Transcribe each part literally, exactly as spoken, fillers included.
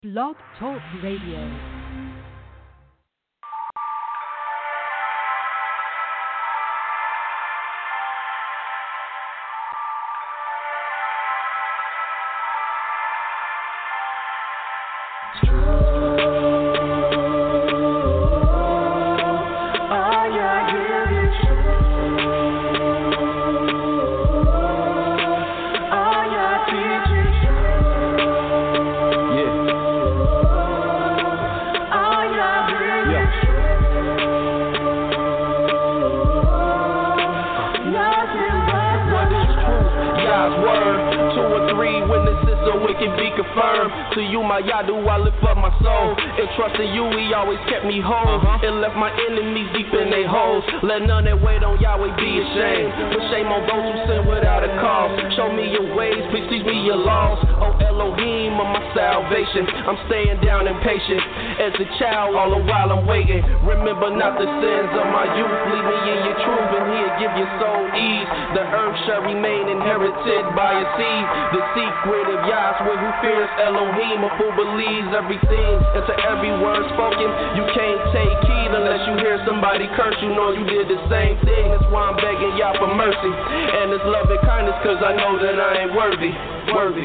Blog Talk Radio. To you, my Yadu, I lift up my soul. And trusting you, he always kept me whole. Uh-huh. And left my enemies deep in their holes. Let none that wait on Yahweh be ashamed. But shame on those who sin without a cause. Show me your ways, please teach me your laws. Oh Elohim of my salvation, I'm staying down and patient. As a child, all the while I'm waiting. Remember not the sins of my youth. Lead me in your truth, and he'll give your soul ease. The earth shall remain inherited by a seed. The secret of Yahweh who fears Elohim, a fool believes everything. And to every word spoken, you can't take heed unless you hear somebody curse. You know you did the same thing. That's why I'm begging Yah for mercy and His love and kindness, cause I know that I ain't worthy, worthy.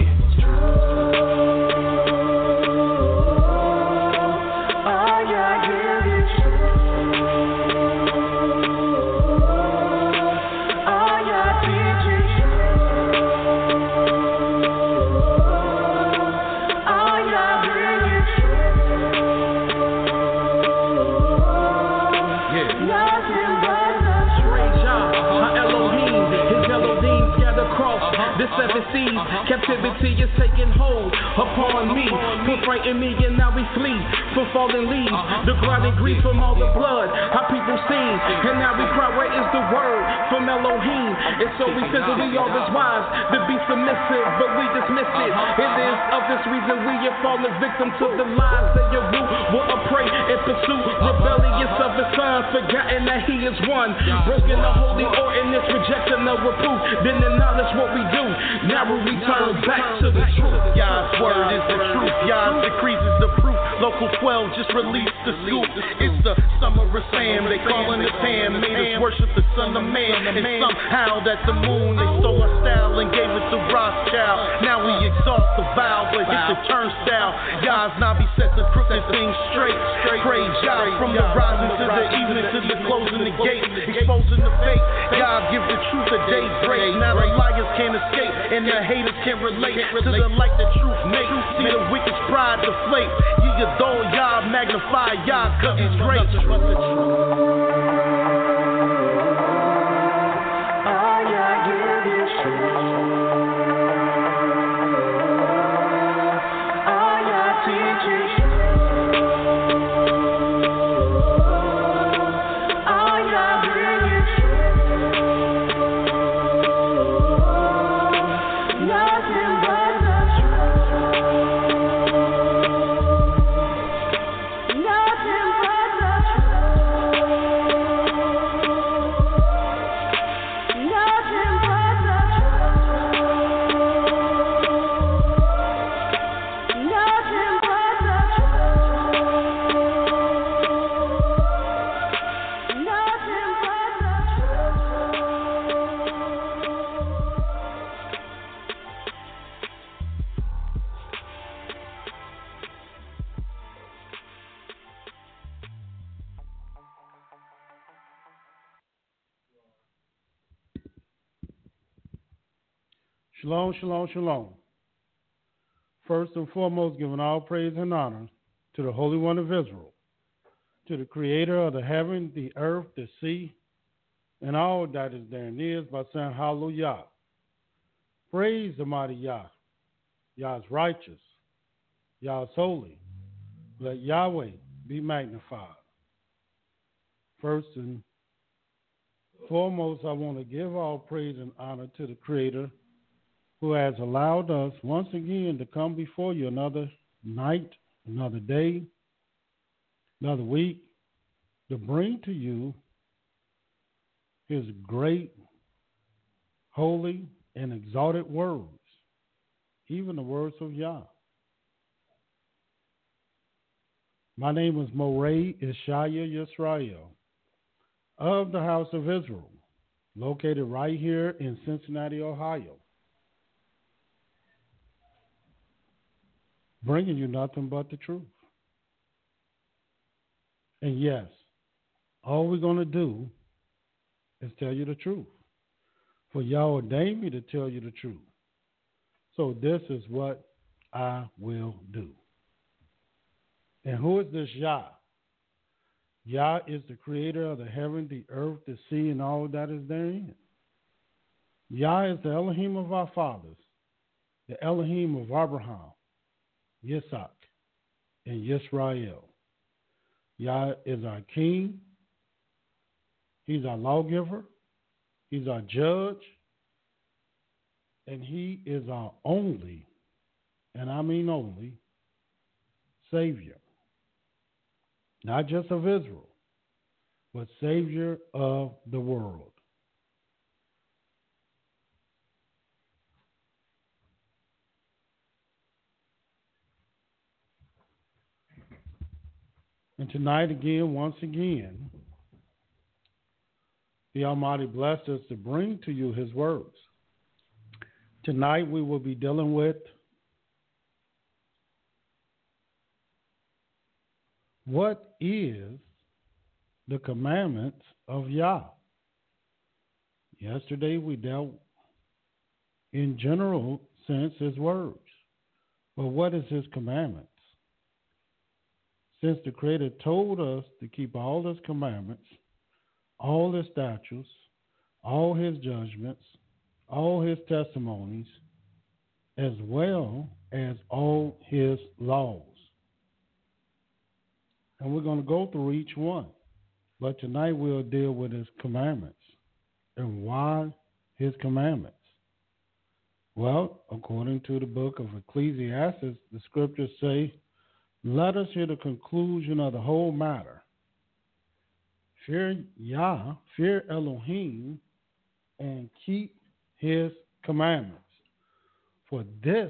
Seven seas, uh-huh. Captivity is taking hold upon me. Put frighten me and now we flee from fallen leaves. Uh-huh. The grinding grief from all the blood our people seen. And now we cry, where is the word from Elohim? And so we figure we are as wise to be submissive, but we dismiss it. It is of this reason we have fallen victim to the lies that your root will prey and pursue. Rebellious of the son, forgotten that he is one. Broken the holy ordinance, rejecting the reproof. Then acknowledge what we do. Now we return back to the truth. Yah's word is the truth. Yah's decrees is the proof. Local twelve just released the scoop. It's the summer of Sam. They calling it Pam. Made us worship the son of man. And somehow that the moon, they stole our style and gave it to Rothschild. Now we exalt the vow, but hit the turnstile. Yah's Nabi set the crooked things straight. Praise Yah from the rising to the evening to the closing the gate. Exposing the fake. Yah give the truth a day break. Now the liars can't escape. And the haters can't relate to the light that truth makes. See the wicked's pride deflate. Ye adore Yah, magnify Yah, cause He's great. Shalom, shalom, shalom. First and foremost, giving all praise and honor to the Holy One of Israel, to the Creator of the heaven, the earth, the sea, and all that is therein is, by saying hallelujah. Praise the mighty Yah. Yah is righteous. Yah is holy. Let Yahweh be magnified. First and foremost, I want to give all praise and honor to the Creator, who has allowed us once again to come before you another night, another day, another week, to bring to you His great, holy, and exalted words, even the words of Yah. My name is Moray Ishaya Yisrael of the House of Israel, located right here in Cincinnati, Ohio, bringing you nothing but the truth. And yes, all we're going to do is tell you the truth. For y'all ordained me to tell you the truth. So this is what I will do. And who is this Yah? Yah is the creator of the heaven, the earth, the sea, and all that is therein. Yah is the Elohim of our fathers, the Elohim of Abraham, Yitzhak, and Yisrael. Yah is our king. He's our lawgiver. He's our judge. And he is our only, and I mean only, Savior. Not just of Israel, but Savior of the world. And tonight again, once again, the Almighty blessed us to bring to you his words. Tonight we will be dealing with what is the commandments of Yah. Yesterday we dealt in general sense his words. But what is his commandments? Since the Creator told us to keep all his commandments, all his statutes, all his judgments, all his testimonies, as well as all his laws. And we're going to go through each one. But tonight we'll deal with his commandments. And why his commandments? Well, according to the book of Ecclesiastes, the scriptures say, let us hear the conclusion of the whole matter. Fear Yah, fear Elohim, and keep his commandments. For this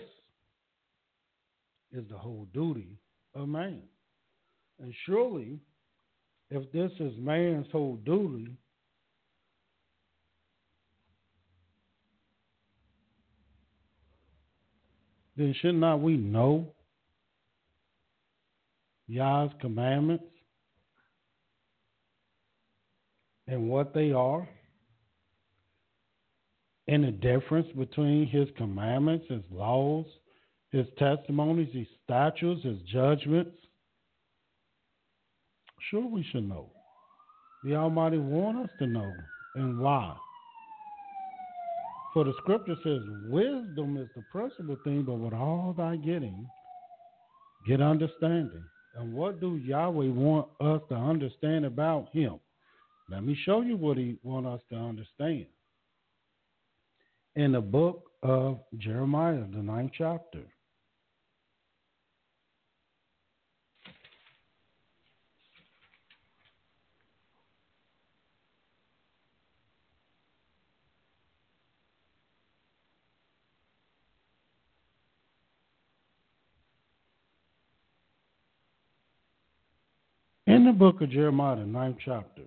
is the whole duty of man. And surely, if this is man's whole duty, then should not we know Yah's commandments and what they are, and the difference between his commandments, his laws, his testimonies, his statutes, his judgments? Sure, we should know. The Almighty wants us to know, and why. For the scripture says, wisdom is the principal thing, but with all thy getting, get understanding. And what do Yahweh want us to understand about him? Let me show you what he wants us to understand. In the book of Jeremiah, the ninth chapter. In the book of Jeremiah, the ninth chapter,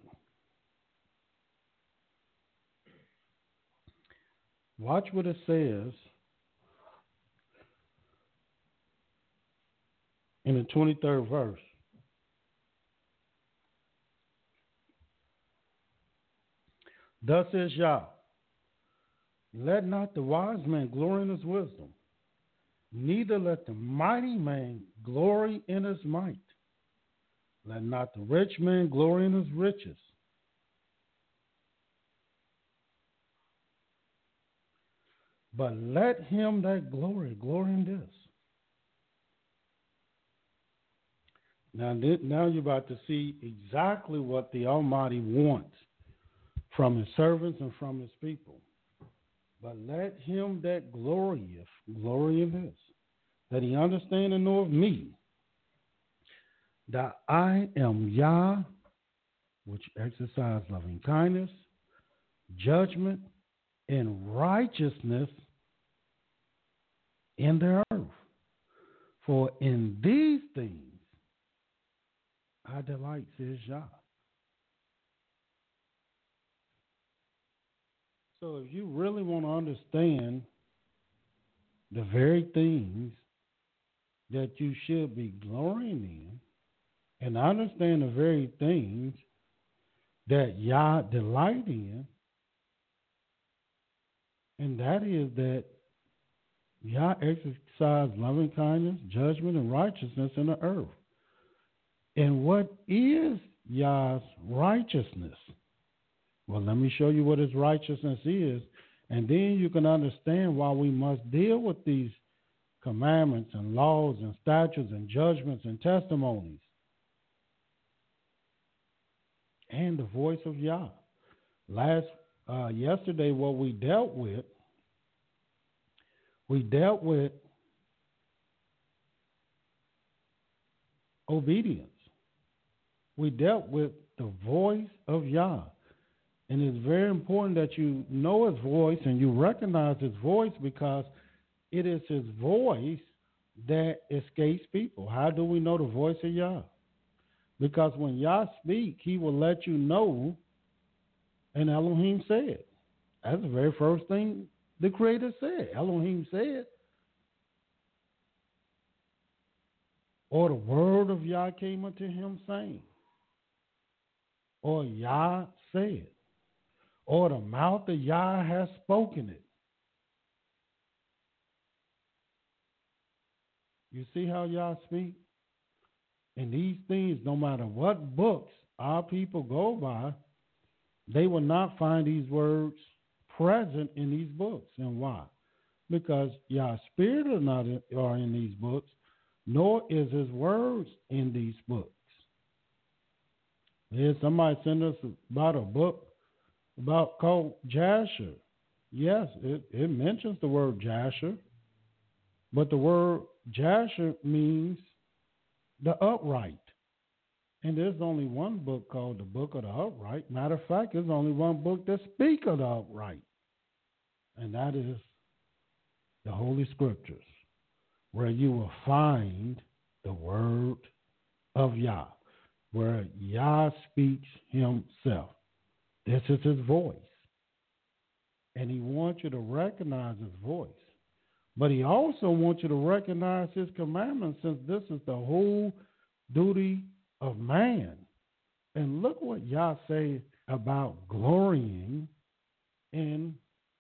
watch what it says in the twenty-third verse. Thus says Yah, let not the wise man glory in his wisdom, neither let the mighty man glory in his might. Let not the rich man glory in his riches. But let him that glory, glory in this. Now, now you're about to see exactly what the Almighty wants from his servants and from his people. But let him that glorieth, glory in this, that he understand and know of me, that I am Yah, which exercise loving kindness, judgment, and righteousness in the earth. For in these things Yah delights is Yah. So if you really want to understand the very things that you should be glorying in, and understand the very things that Yah delight in, and that is that Yah exercise loving kindness, judgment, and righteousness in the earth. And what is Yah's righteousness? Well, let me show you what his righteousness is, and then you can understand why we must deal with these commandments and laws and statutes and judgments and testimonies. And the voice of Yah. Last, uh, yesterday, what we dealt with, we dealt with obedience. We dealt with the voice of Yah. And it's very important that you know his voice and you recognize his voice, because it is his voice that escapes people. How do we know the voice of Yah? Because when Yah speaks, he will let you know, and Elohim said. That's the very first thing the Creator said. Elohim said. Or the word of Yah came unto him saying. Or Yah said. Or the mouth of Yah has spoken it. You see how Yah speak? And these things, no matter what books our people go by, they will not find these words present in these books. And why? Because Yah's spirit are not in, are in these books, nor is his words in these books. There's somebody sent us about a book about called Jasher. Yes, it, it mentions the word Jasher, but the word Jasher means the upright. And there's only one book called the Book of the Upright. Matter of fact, there's only one book that speaks of the upright. And that is the Holy Scriptures, where you will find the word of Yah, where Yah speaks himself. This is his voice. And he wants you to recognize his voice. But he also wants you to recognize his commandments, since this is the whole duty of man. And look what Yah says about glorying in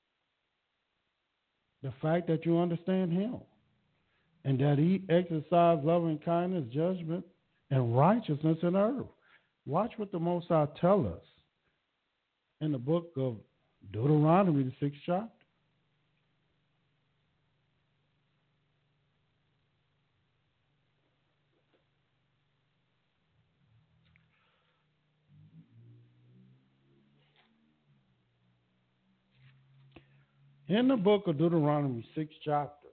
the fact that you understand him, and that he exercised loving kindness, judgment, and righteousness in earth. Watch what the Most High tell us in the book of Deuteronomy, the sixth chapter. In the book of Deuteronomy, sixth chapter,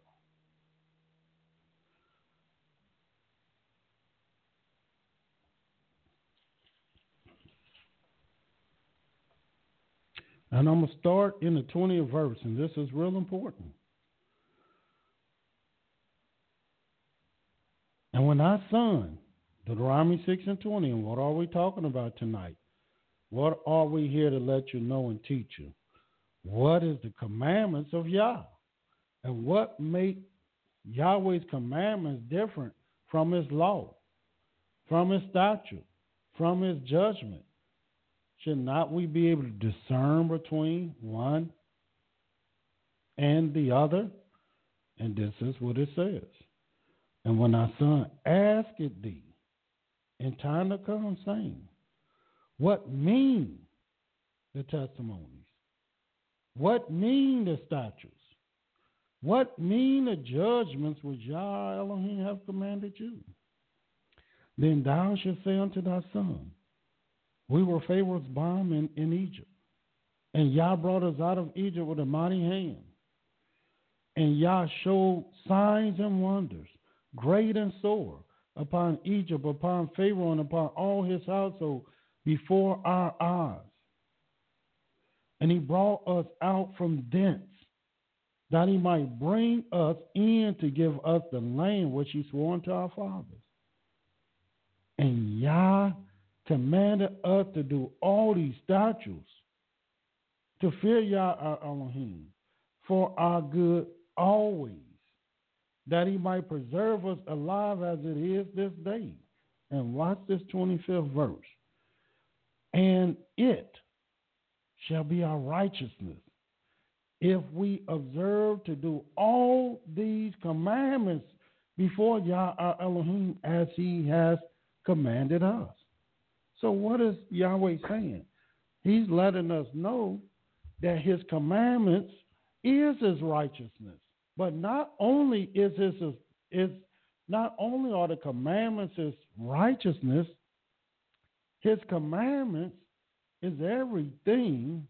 and I'm going to start in the twentieth verse, and this is real important. And when our son, Deuteronomy six and twenty, and what are we talking about tonight? What are we here to let you know and teach you? What is the commandments of Yah? And what make Yahweh's commandments different from his law, from his statute, from his judgment? Should not we be able to discern between one and the other? And this is what it says. And when our son asked thee in time to come, saying, what mean the testimonies? What mean the statutes? What mean the judgments which Yah Elohim have commanded you? Then thou shalt say unto thy son, we were Pharaoh's bond in, in Egypt, and Yah brought us out of Egypt with a mighty hand. And Yah showed signs and wonders, great and sore, upon Egypt, upon Pharaoh, and upon all his household before our eyes. And he brought us out from thence, that he might bring us in to give us the land which he swore unto our fathers. And Yah commanded us to do all these statutes, to fear Yah our Elohim for our good always, that he might preserve us alive as it is this day. And watch this twenty-fifth verse. And it shall be our righteousness if we observe to do all these commandments before Yah our Elohim as he has commanded us. So what is Yahweh saying? He's letting us know that his commandments is his righteousness. But not only is his is not only are the commandments his righteousness, his commandments is everything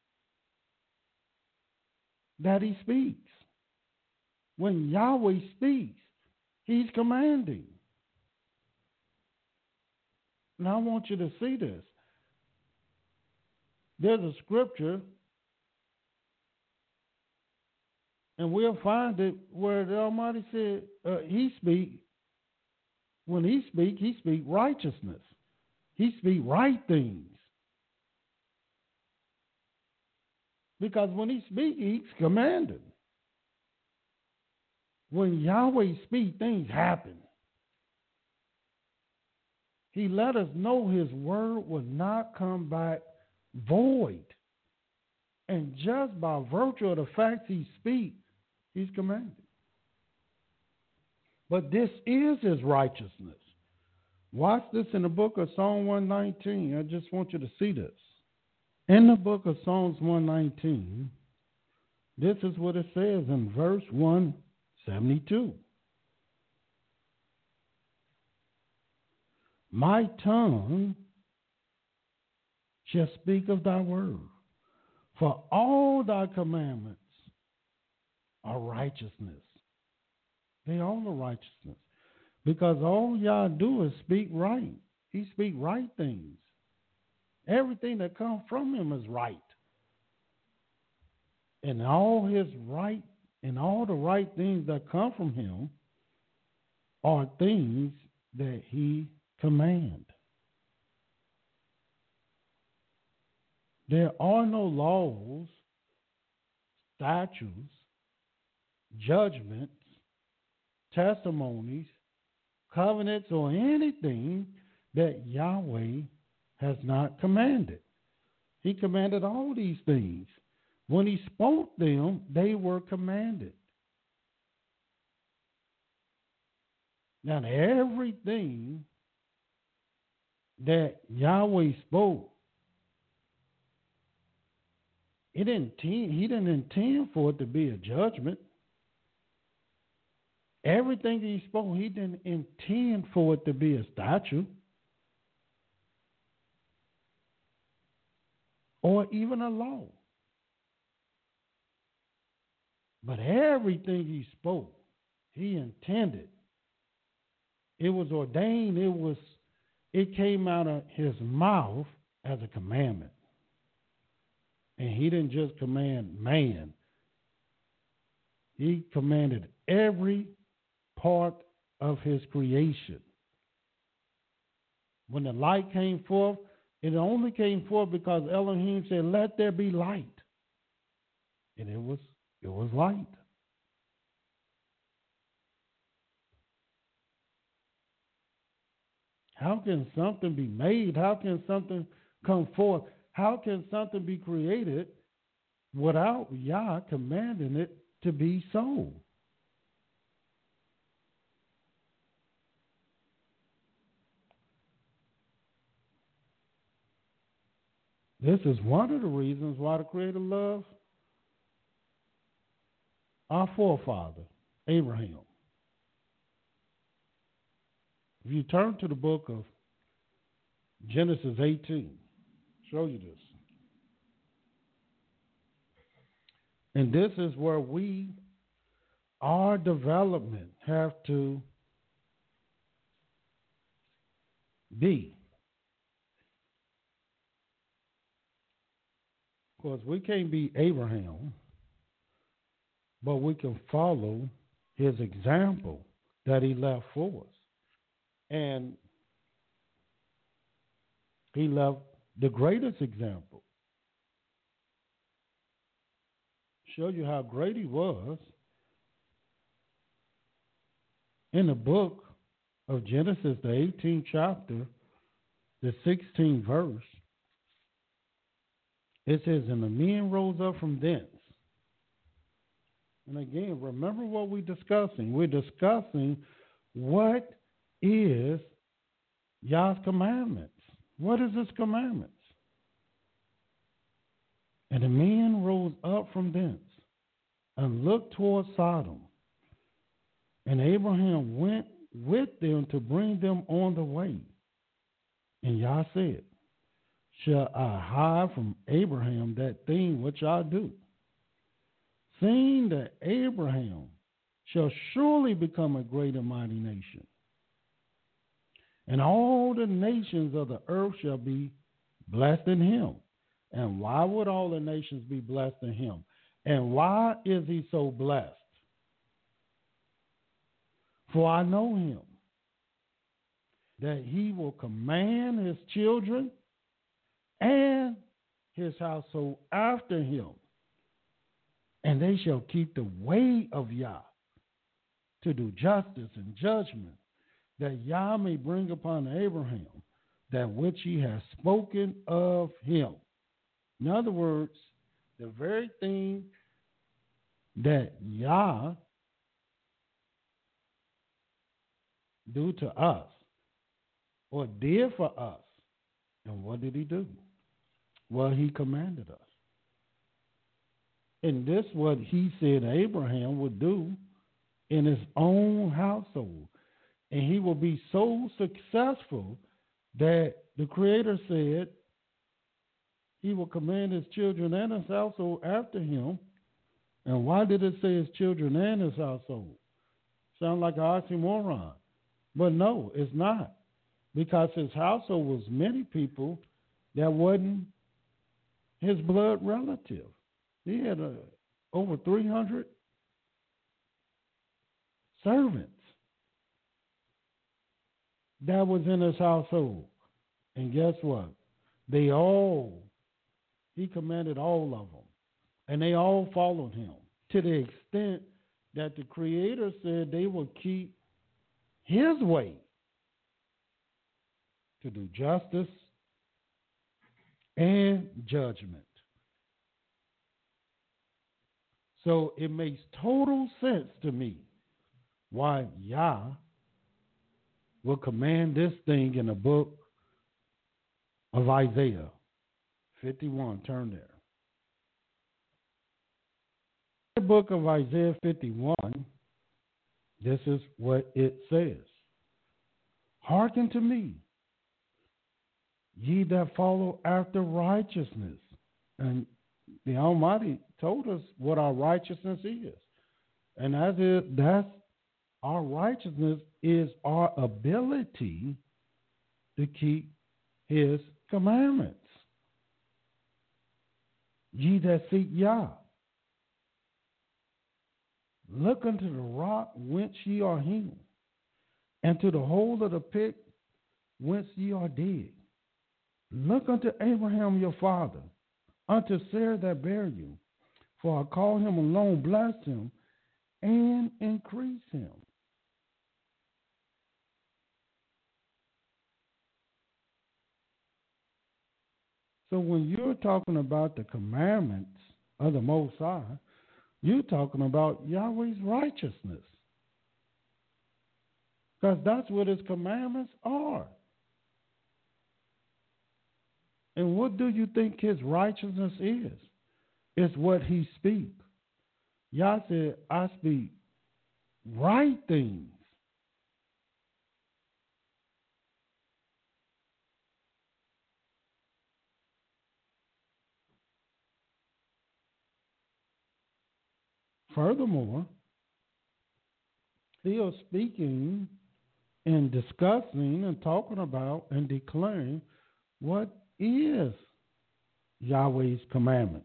that he speaks. When Yahweh speaks, he's commanding. Now I want you to see this. There's a scripture, and we'll find it where the Almighty said, uh, he speak, when he speak, he speak righteousness. He speak right things. Because when he speaks, he's commanding. When Yahweh speaks, things happen. He let us know his word will not come back void. And just by virtue of the fact he speaks, he's commanded. But this is his righteousness. Watch this in the book of Psalm one nineteen. I just want you to see this. In the book of Psalms one nineteen, this is what it says in verse one seventy-two. My tongue shall speak of thy word, for all thy commandments are righteousness. They are the righteousness. Because all Yah do is speak right. He speak right things. Everything that comes from him is right. And all his right and all the right things that come from him are things that he command. There are no laws, statutes, judgments, testimonies, covenants, or anything that Yahweh has not commanded. He commanded all these things. When he spoke them, they were commanded. Now, everything that Yahweh spoke, he didn't intend, he didn't intend for it to be a judgment. Everything he spoke, he didn't intend for it to be a statute or even a law. But everything he spoke, he intended. It was ordained, it was it came out of his mouth as a commandment. And he didn't just command man. He commanded every part of his creation. When the light came forth, it only came forth because Elohim said, let there be light. And it was it was light. How can something be made? How can something come forth? How can something be created without Yah commanding it to be so? This is one of the reasons why the Creator loved our forefather, Abraham. If you turn to the book of Genesis eighteen, show you this. And this is where we, our development, have to be. Of course, we can't be Abraham, but we can follow his example that he left for us. And He left the greatest example. Show you how great he was. In the book of Genesis, the eighteenth chapter, the sixteenth verse, it says, and the men rose up from thence. And again, remember what we're discussing. We're discussing what is Yah's commandments. What is his commandments? And the men rose up from thence and looked toward Sodom. And Abraham went with them to bring them on the way. And Yah said, shall I hide from Abraham that thing which I do? Seeing that Abraham shall surely become a great and mighty nation, and all the nations of the earth shall be blessed in him. And why would all the nations be blessed in him? And why is he so blessed? For I know him, that he will command his children and his household after him, and they shall keep the way of Yah to do justice and judgment, that Yah may bring upon Abraham that which he has spoken of him. In other words, the very thing that Yah do to us or did for us. And what did he do? Well, he commanded us. And this is what he said Abraham would do in his own household. And he will be so successful that the Creator said he will command his children and his household after him. And why did it say his children and his household? Sound like an oxymoron. But no, it's not. Because his household was many people that wasn't his blood relative. He had uh, over three hundred servants that was in his household. And guess what? They all, he commanded all of them. And they all followed him to the extent that the Creator said they would keep his way to do justice and judgment. So it makes total sense to me why Yah will command this thing in the book of Isaiah fifty-one. Turn there. The book of Isaiah fifty-one, this is what it says. Hearken to me, ye that follow after righteousness. And the Almighty told us what our righteousness is. And as it, that's our righteousness is our ability to keep his commandments. Ye that seek Yah, look unto the rock whence ye are hewn, and to the hole of the pit whence ye are dead. Look unto Abraham your father, unto Sarah that bare you. For I called him alone, blessed him, and increased him. So when you're talking about the commandments of the Most High, you're talking about Yahweh's righteousness. Because that's what his commandments are. And what do you think his righteousness is? It's what he speaks. Yah said, I speak right things. Furthermore, he is speaking and discussing and talking about and declaring what is Yahweh's commandments.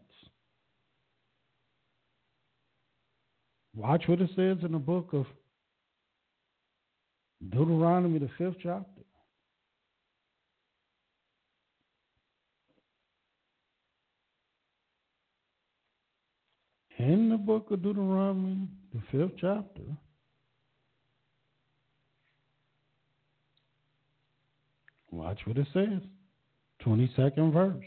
Watch what it says in the book of Deuteronomy, the fifth chapter. in the book of Deuteronomy, the fifth chapter, watch what it says, twenty-second verse.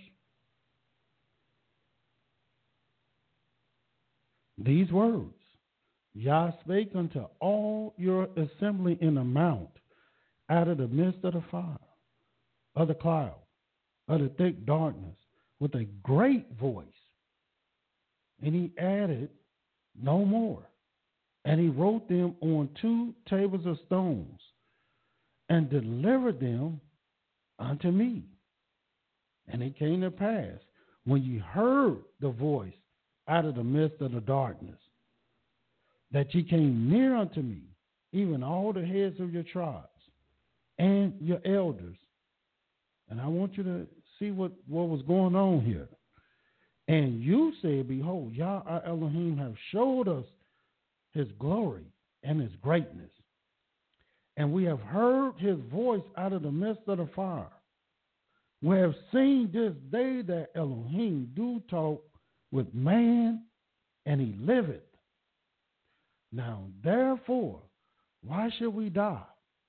These words, Yah spake unto all your assembly in a mount, out of the midst of the fire, of the cloud, of the thick darkness, with a great voice. And he added no more. And he wrote them on two tables of stones, and delivered them unto me. And it came to pass, when ye heard the voice out of the midst of the darkness, that ye came near unto me, even all the heads of your tribes and your elders. And I want you to see what, what was going on here. And you said, behold, Yah our Elohim have showed us his glory and his greatness. And we have heard his voice out of the midst of the fire. We have seen this day that Elohim do talk with man, and he liveth. Now, therefore, why should we die?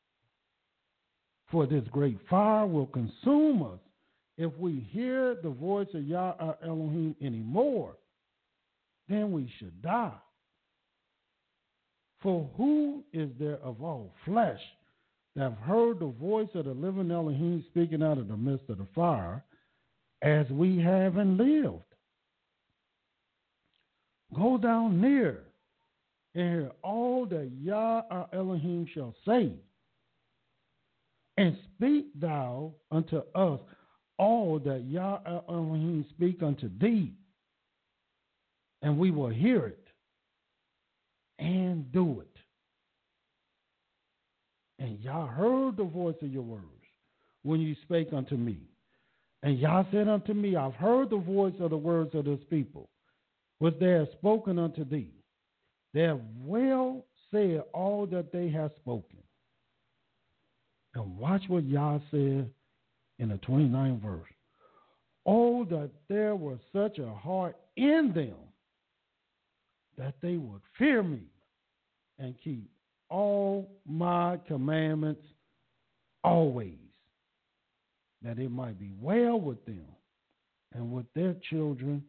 For this great fire will consume us if we hear the voice of Yah our Elohim anymore, then we should die. For who is there of all flesh that have heard the voice of the living Elohim speaking out of the midst of the fire, as we have and lived? Go down near and hear all that Yah our Elohim shall say, and speak thou unto us all that Yah our Elohim speak unto thee, and we will hear it and do it. And Yah heard the voice of your words when you spake unto me. And Yah said unto me, I've heard the voice of the words of this people, which they have spoken unto thee. They have well said all that they have spoken. And watch what Yah said in the twenty-ninth verse. Oh, that there was such a heart in them that they would fear me and keep all my commandments always, that it might be well with them and with their children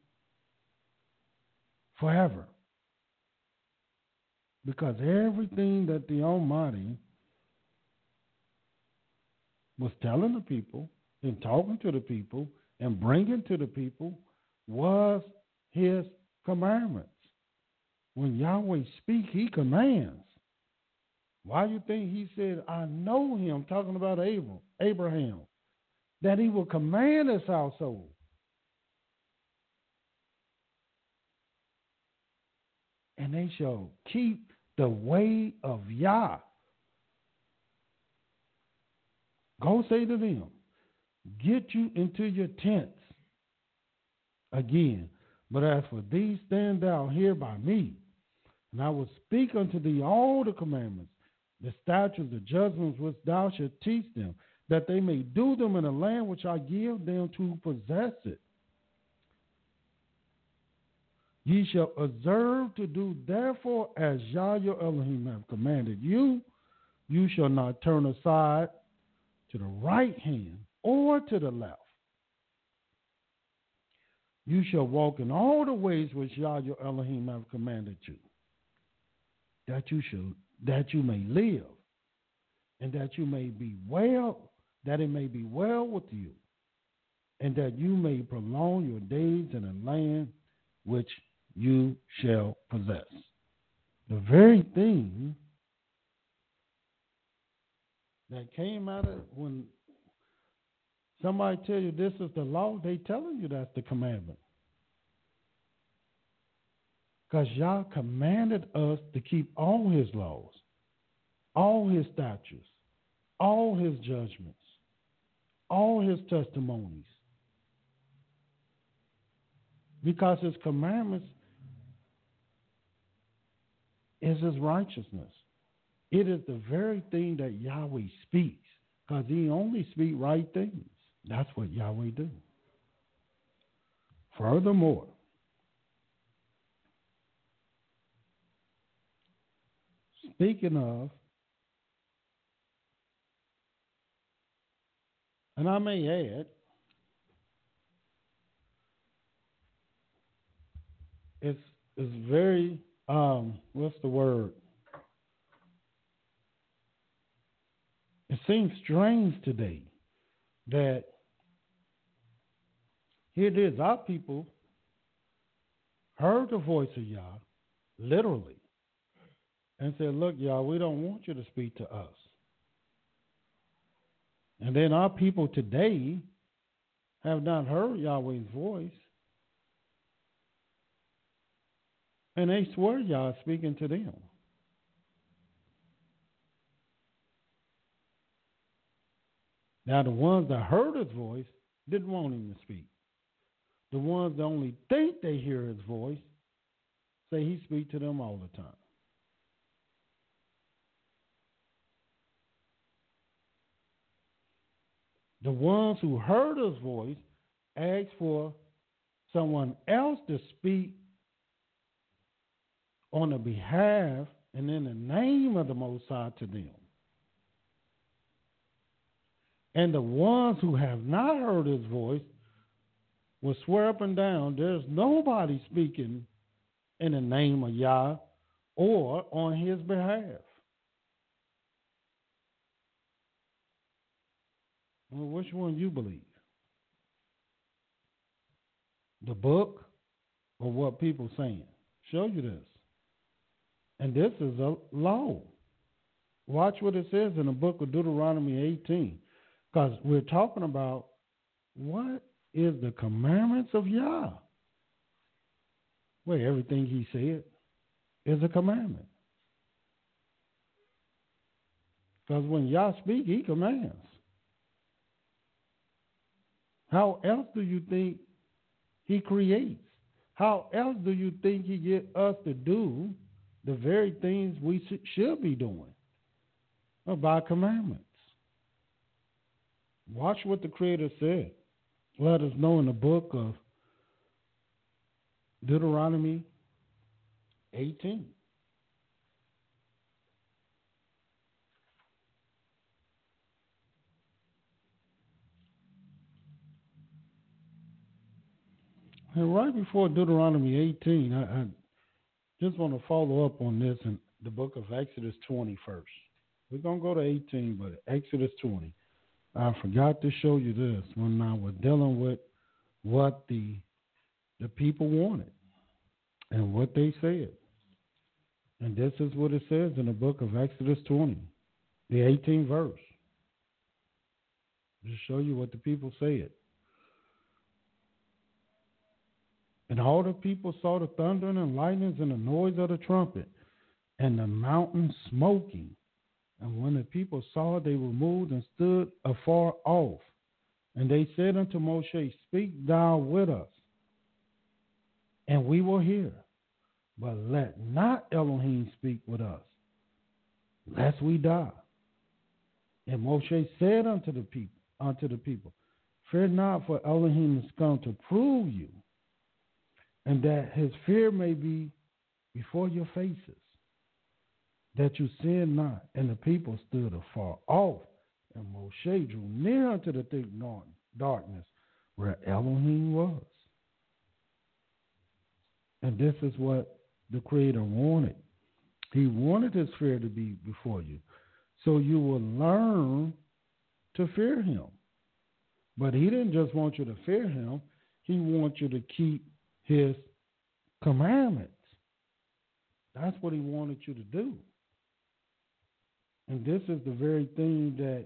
forever. Because everything that the Almighty was telling the people and talking to the people and bringing to the people was his commandments. When Yahweh speaks, he commands. Why do you think he said, I know him, talking about Abraham, Abraham, that he will command his household? And they shall keep the way of Yah. Go say to them, get you into your tents again. But as for thee, stand thou here by me, and I will speak unto thee all the commandments, the statutes, the judgments which thou shalt teach them, that they may do them in a land which I give them to possess it. Ye shall observe to do therefore as Yah your Elohim have commanded you. You shall not turn aside to the right hand or to the left. You shall walk in all the ways which Yah your Elohim have commanded you, that you shall, that you may live, and that you may be well, that it may be well with you, and that you may prolong your days in a land which you shall possess. The very thing that came out of when somebody tell you this is the law, they telling you that's the commandment. Because Yah commanded us to keep all his laws, all his statutes, all his judgments, all his testimonies. Because his commandments is his righteousness. It is the very thing that Yahweh speaks, because he only speaks right things. That's what Yahweh do. Furthermore, speaking of, and I may add, it's it's very um, what's the word? It seems strange today that here it is, our people heard the voice of Yah, literally, and said, look, Yah, we don't want you to speak to us. And then our people today have not heard Yahweh's voice, and they swear Yah is speaking to them. Now, the ones that heard his voice didn't want him to speak. The ones that only think they hear his voice say he speaks to them all the time. The ones who heard his voice asked for someone else to speak on the behalf and in the name of the Most High to them. And the ones who have not heard his voice will swear up and down there's nobody speaking in the name of Yah or on his behalf. Well, which one you believe? The book or what people saying? Show you this. And this is a law. Watch what it says in the book of Deuteronomy eighteen. Because we're talking about what is the commandments of Yah. Well, everything he said is a commandment. Because when Yah speaks, he commands. How else do you think he creates? How else do you think he get us to do the very things we should be doing? Well, by commandments. Watch what the Creator said. Let us know in the book of Deuteronomy eighteen. And right before Deuteronomy eighteen, I, I just want to follow up on this in the book of Exodus twenty first. We're going to go to eighteen, but Exodus twenty. I forgot to show you this when I was dealing with what the the people wanted and what they said. And this is what it says in the book of Exodus twenty, the eighteenth verse. Just show you what the people said. And all the people saw the thundering and lightnings and the noise of the trumpet and the mountain smoking. And when the people saw it, they removed and stood afar off. And they said unto Moshe, speak thou with us, and we will hear. But let not Elohim speak with us, lest we die. And Moshe said unto the people, unto the people, fear not, for Elohim is come to prove you, and that his fear may be before your faces, that you sin not. And the people stood afar off, and Moshe drew near unto the thick darkness where Elohim was. And this is what the Creator wanted. He wanted his fear to be before you, so you will learn to fear him. But he didn't just want you to fear him. He wants you to keep his commandments. That's what he wanted you to do. And this is the very thing that,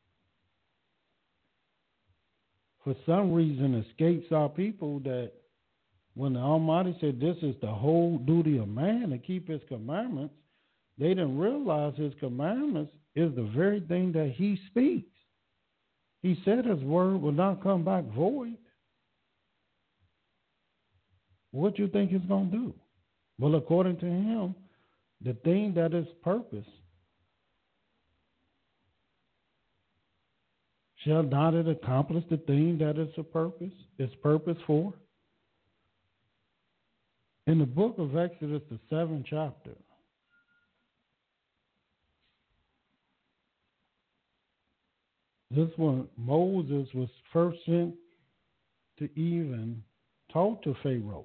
for some reason, escapes our people, that when the Almighty said this is the whole duty of man to keep his commandments, they didn't realize his commandments is the very thing that he speaks. He said his word will not come back void. What do you think he's going to do? Well, according to him, the thing that is purpose, shall not it accomplish the thing that is a purpose, its purpose for? In the book of Exodus, the seventh chapter, This one, Moses was first sent to even talk to Pharaoh.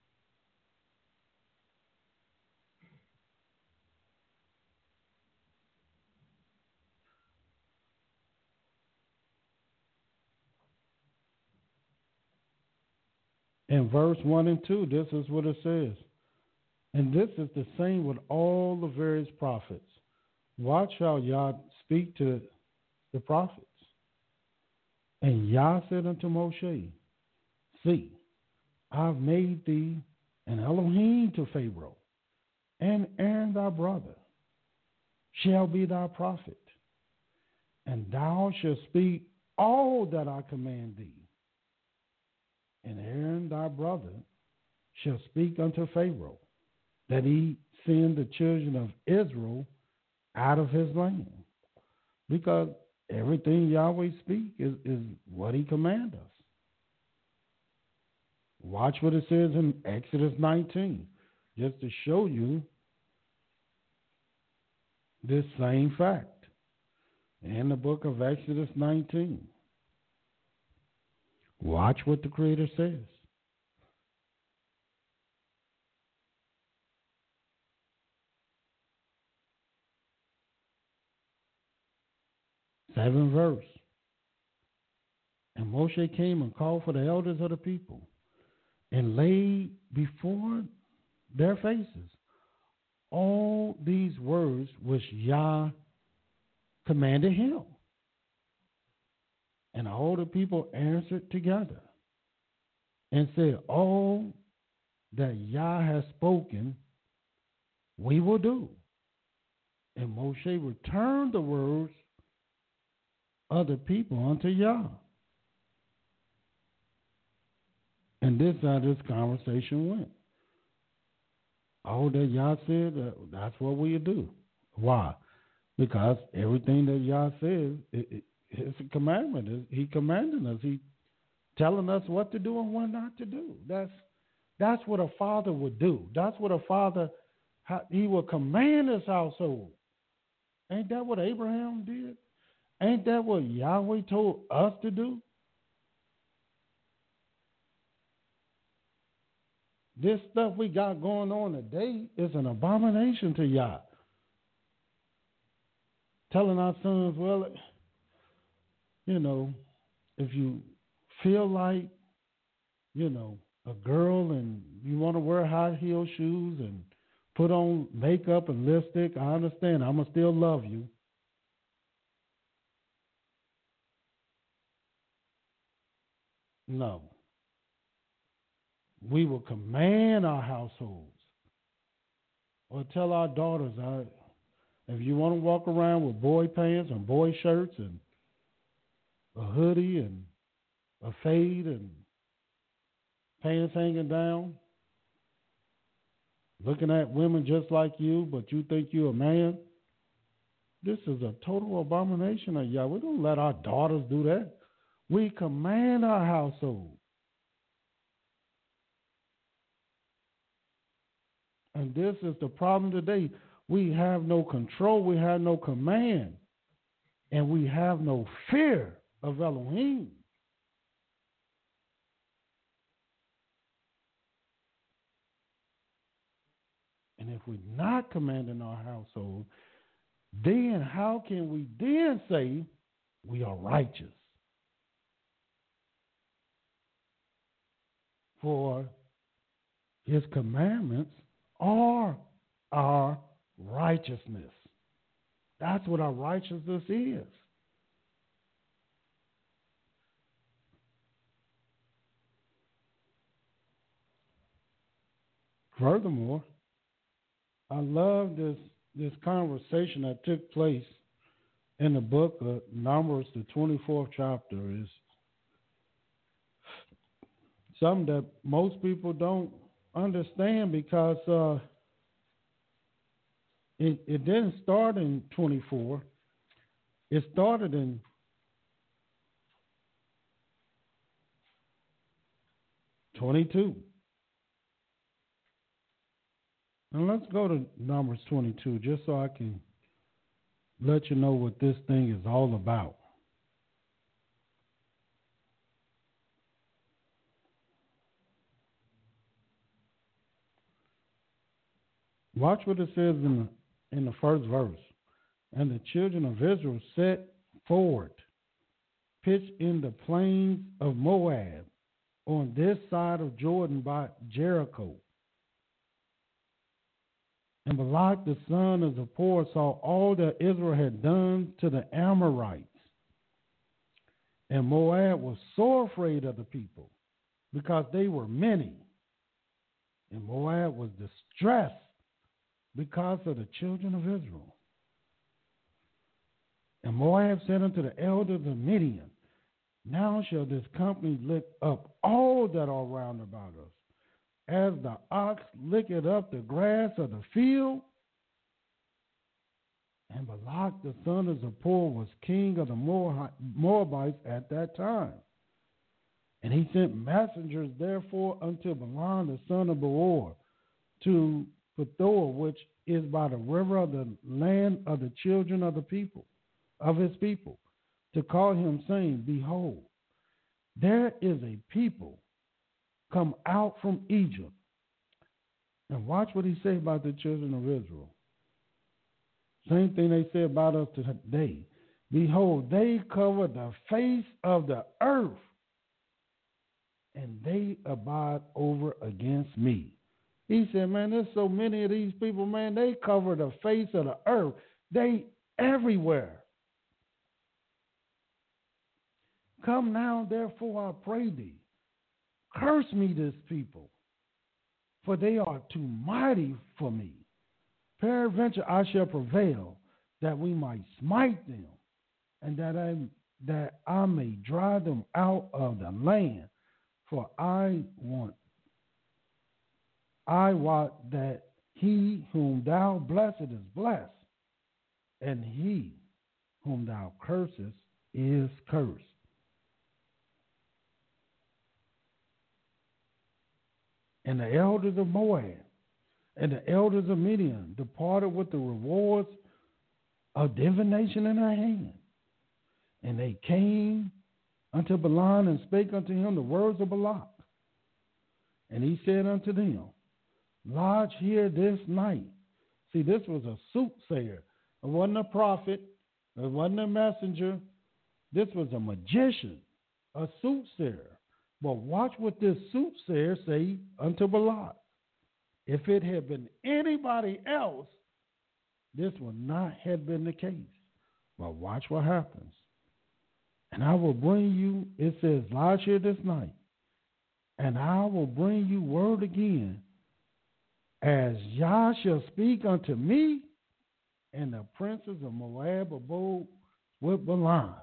In verse one and two, this is what it says. And this is the same with all the various prophets. Watch how Yah speak to the prophets. And Yah said unto Moshe, see, I've made thee an Elohim to Pharaoh, and Aaron thy brother shall be thy prophet, and thou shalt speak all that I command thee. And Aaron thy brother shall speak unto Pharaoh, that he send the children of Israel out of his land. Because everything Yahweh speak is, is what he commands us. Watch what it says in Exodus nineteen, just to show you this same fact. In the book of Exodus nineteen. Watch what the Creator says. Seventh verse. And Moshe came and called for the elders of the people and laid before their faces all these words which Yah commanded him. And all the people answered together and said, all that Yah has spoken, we will do. And Moshe returned the words of the people unto Yah. And this is how this conversation went. All that Yah said, uh, that's what we do. Why? Because everything that Yah says, it, it, it's a commandment. He commanding us. He telling us what to do and what not to do. That's that's what a father would do. That's what a father, he will command his household. Ain't that what Abraham did? Ain't that what Yahweh told us to do? This stuff we got going on today is an abomination to Yah. Telling our sons, well, you know, if you feel like, you know, a girl and you want to wear high heel shoes and put on makeup and lipstick, I understand. I'm going to still love you. No. We will command our households or tell our daughters, I, if you want to walk around with boy pants and boy shirts and a hoodie and a fade and pants hanging down, looking at women just like you, but you think you're a man, this is a total abomination of Yah. We don't let our daughters do that. We command our household. And this is the problem today. We have no control. We have no command. And we have no fear of Elohim. And if we're not commanding our household, then how can we then say we are righteous? For his commandments are our righteousness. That's what our righteousness is. Furthermore, I love this, this conversation that took place in the book of Numbers, the twenty-fourth chapter, is something that most people don't understand because uh, it, it didn't start in twenty-four. It started in twenty-two. And let's go to Numbers twenty-two just so I can let you know what this thing is all about. Watch what it says in the, in the first verse. And the children of Israel set forward, pitched in the plains of Moab, on this side of Jordan by Jericho. And Balak the son of Zippor saw all that Israel had done to the Amorites. And Moab was so afraid of the people because they were many. And Moab was distressed because of the children of Israel. And Moab said unto the elders of Midian, now shall this company lick up all that are round about us, as the ox licketh up the grass of the field. And Balak the son of Zippor was king of the Moabites at that time. And he sent messengers therefore unto Balaam the son of Beor to Pethor, which is by the river of the land of the children of the people, of his people, to call him, saying, behold, there is a people come out from Egypt. And watch what he said about the children of Israel. Same thing they say about us today. Behold, they cover the face of the earth, and they abide over against me. He said, man, there's so many of these people, man, they cover the face of the earth. They everywhere. Come now, therefore, I pray thee, curse me this people, for they are too mighty for me. Peradventure I shall prevail, that we might smite them, and that I, that I may drive them out of the land. For I want, I wot that he whom thou blessest is blessed, and he whom thou cursest is cursed. And the elders of Moab and the elders of Midian departed with the rewards of divination in their hand. And they came unto Balaam and spake unto him the words of Balak. And he said unto them, lodge here this night. See, this was a soothsayer. It wasn't a prophet. It wasn't a messenger. This was a magician, a soothsayer. But watch what this soothsayer say unto Balak. If it had been anybody else, this would not have been the case. But watch what happens. And I will bring you, it says, lodge here this night, and I will bring you word again, as Yah shall speak unto me, and the princes of Moab abode with Balaam.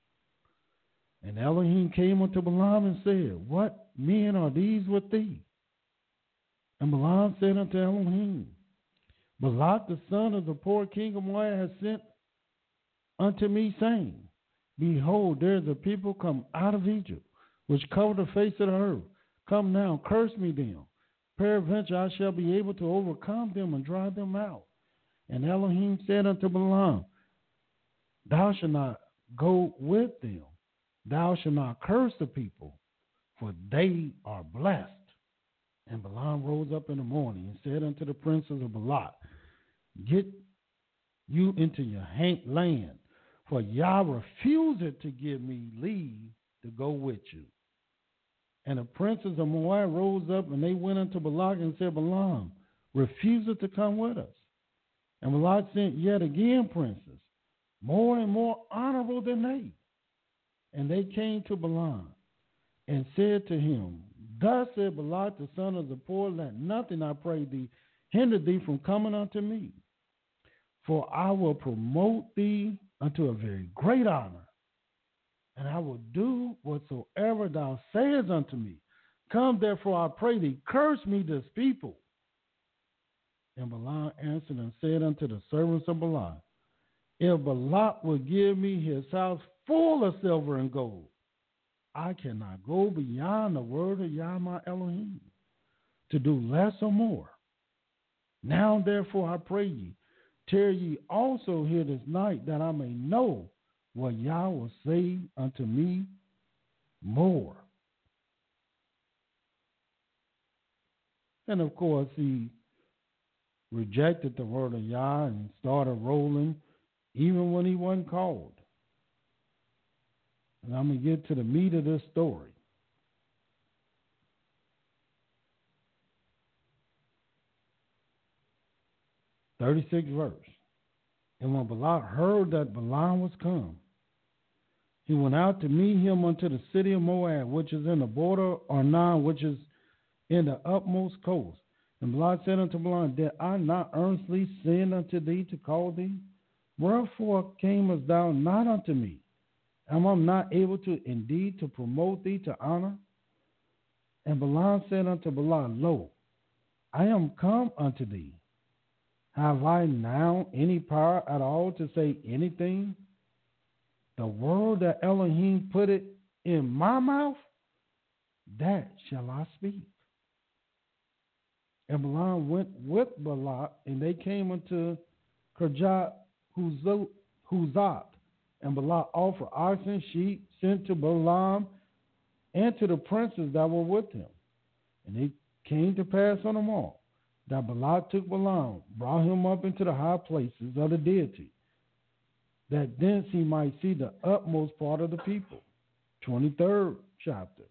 And Elohim came unto Balaam and said, what men are these with thee? And Balaam said unto Elohim, Balak the son of the poor king of Moab has sent unto me, saying, behold, there is a people come out of Egypt, which cover the face of the earth. Come now, curse me them. Peradventure I shall be able to overcome them and drive them out. And Elohim said unto Balaam, thou shalt not go with them. Thou shalt not curse the people, for they are blessed. And Balaam rose up in the morning and said unto the princes of Balak, get you into your land, for Yah refused to give me leave to go with you. And the princes of Moab rose up, and they went unto Balak and said, Balaam refuseth to come with us. And Balak sent yet again princes, more and more honorable than they. And they came to Balaam and said to him, thus said Balak the son of Zippor, let nothing, I pray thee, hinder thee from coming unto me. For I will promote thee unto a very great honor, and I will do whatsoever thou sayest unto me. Come therefore, I pray thee, curse me this people. And Balaam answered and said unto the servants of Balaam, if Balak will give me his house full of silver and gold, I cannot go beyond the word of Yah my Elohim, to do less or more. Now therefore I pray ye, tarry ye also here this night, that I may know what Yah will say unto me more. And of course, he rejected the word of Yah and started rolling even when he wasn't called. And I'm going to get to the meat of this story. thirty-sixth verse. And when Balak heard that Balaam was come, he went out to meet him unto the city of Moab, which is in the border of Arnon, which is in the utmost coast. And Balak said unto Balaam, Did I not earnestly send unto thee to call thee? Wherefore camest thou not unto me? Am I not able to indeed to promote thee to honor? And Balaam said unto Balak, Lo, I am come unto thee. Have I now any power at all to say anything? The word that Elohim put it in my mouth, that shall I speak. And Balaam went with Balak, and they came unto Kirjath Huzat. And Balak offered oxen, sheep, sent to Balaam and to the princes that were with him. And it came to pass on them all that Balak took Balaam, brought him up into the high places of the deity, that thence he might see the utmost part of the people. twenty-third chapter.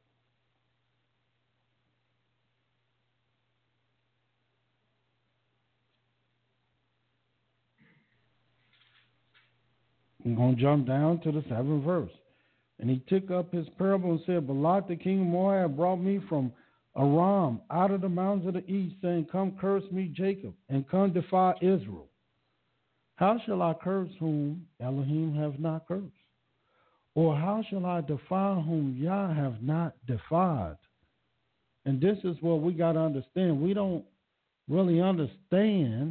I'm going to jump down to the seventh verse. And he took up his parable and said, Balak the king of Moab brought me from Aram out of the mountains of the east, saying, Come curse me, Jacob, and come defy Israel. How shall I curse whom Elohim have not cursed? Or how shall I defy whom Yah have not defied? And this is what we got to understand. We don't really understand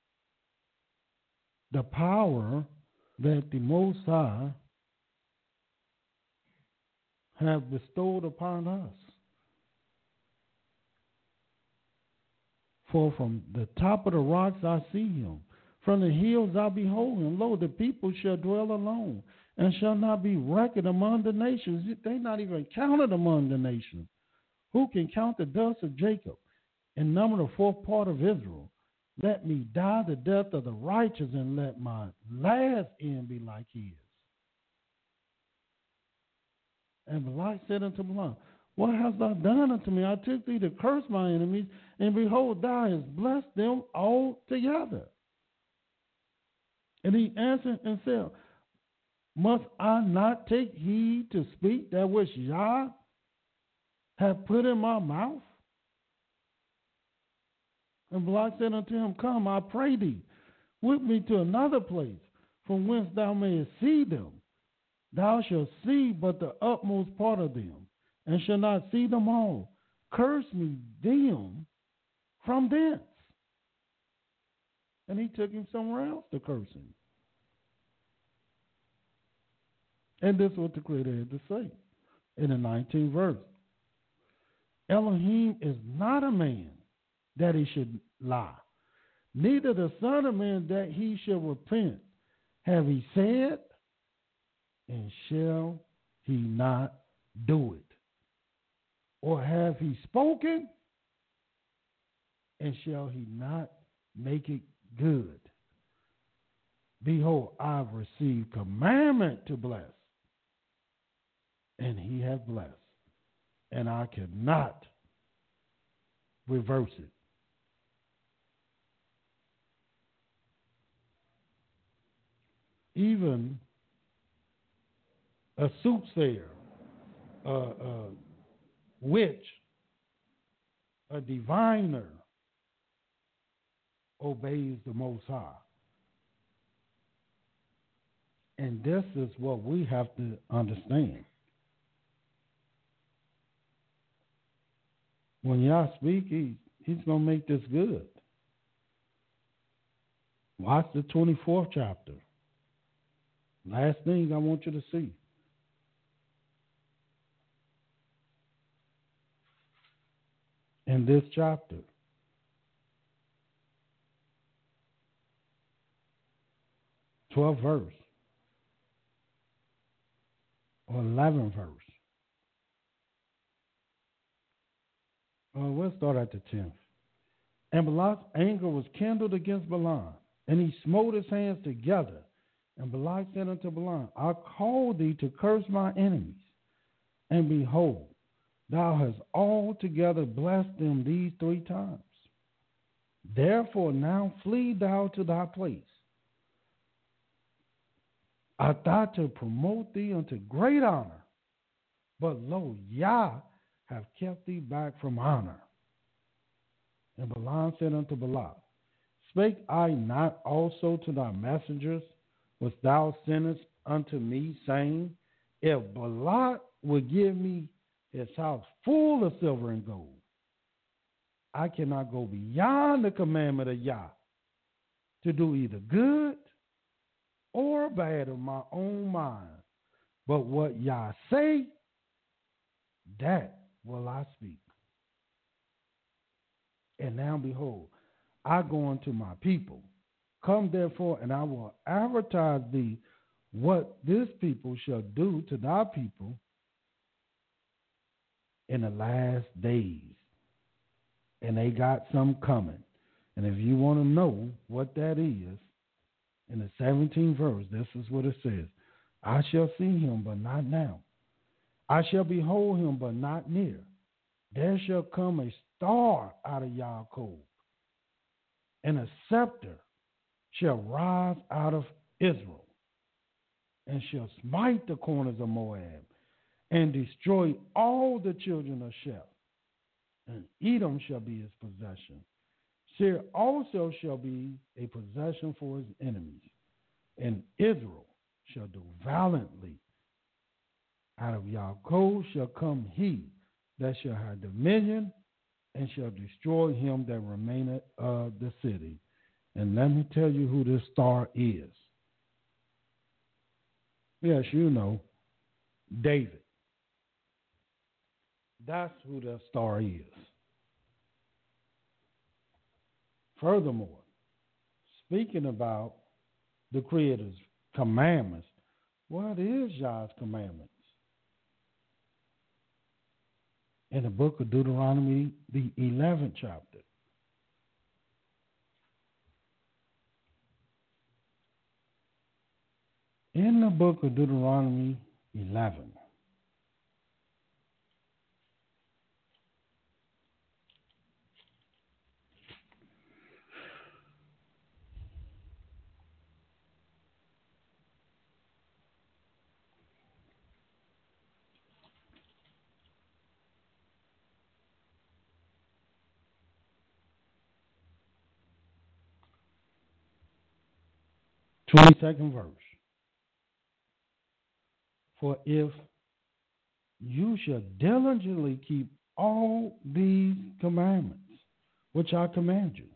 the power that the Most High have bestowed upon us. For from the top of the rocks I see him. From the hills I behold him. Lo, the people shall dwell alone, and shall not be reckoned among the nations. They're not even counted among the nations. Who can count the dust of Jacob and number the fourth part of Israel? Let me die the death of the righteous, and let my last end be like his. And Balak said unto Balaam, What hast thou done unto me? I took thee to curse my enemies, and behold, thou hast blessed them altogether. And he answered and said, Must I not take heed to speak that which Yah hath put in my mouth? And Balak said unto him, Come, I pray thee, with me to another place, from whence thou mayest see them. Thou shalt see but the utmost part of them, and shall not see them all. Curse me them from thence. And he took him somewhere else to curse him. And this is what the Creator had to say in the nineteenth verse. Elohim is not a man that he should lie, neither the Son of Man that he should repent. Have he said, and shall he not do it? Or have he spoken, and shall he not make it good? Behold, I've received commandment to bless, and he hath blessed, and I cannot reverse it. Even a soothsayer, a, a witch, a diviner obeys the Most High. And this is what we have to understand. When y'all speak, he, he's going to make this good. Watch the twenty-fourth chapter. Last thing I want you to see. In this chapter. twelfth verse. Or eleventh verse. Uh, we'll start at the tenth. And Balak's anger was kindled against Balaam, and he smote his hands together. And Balak said unto Balaam, I called thee to curse my enemies, and behold, thou hast altogether blessed them these three times. Therefore now flee thou to thy place. I thought to promote thee unto great honor, but lo, Yah have kept thee back from honor. And Balaam said unto Balak, Spake I not also to thy messengers, which thou sendest unto me, saying, If Balak would give me his house full of silver and gold, I cannot go beyond the commandment of Yah to do either good or bad of my own mind. But what Yah say, that will I speak. And now behold, I go unto my people. Come therefore, and I will advertise thee what this people shall do to thy people in the last days. And they got some coming. And if you want to know what that is, in the seventeenth verse, this is what it says. I shall see him, but not now. I shall behold him, but not near. There shall come a star out of Yaakov, and a scepter shall rise out of Israel, and shall smite the corners of Moab, and destroy all the children of Sheph. And Edom shall be his possession. Seir also shall be a possession for his enemies. And Israel shall do valiantly. Out of Yaakov shall come he that shall have dominion, and shall destroy him that remaineth of the city. And let me tell you who this star is. Yes, you know, David. That's who that star is. Furthermore, speaking about the Creator's commandments, what is Yah's commandments? In the book of Deuteronomy, the eleventh chapter. In the book of Deuteronomy eleven. twenty-second verse. For if you shall diligently keep all these commandments, which I command you,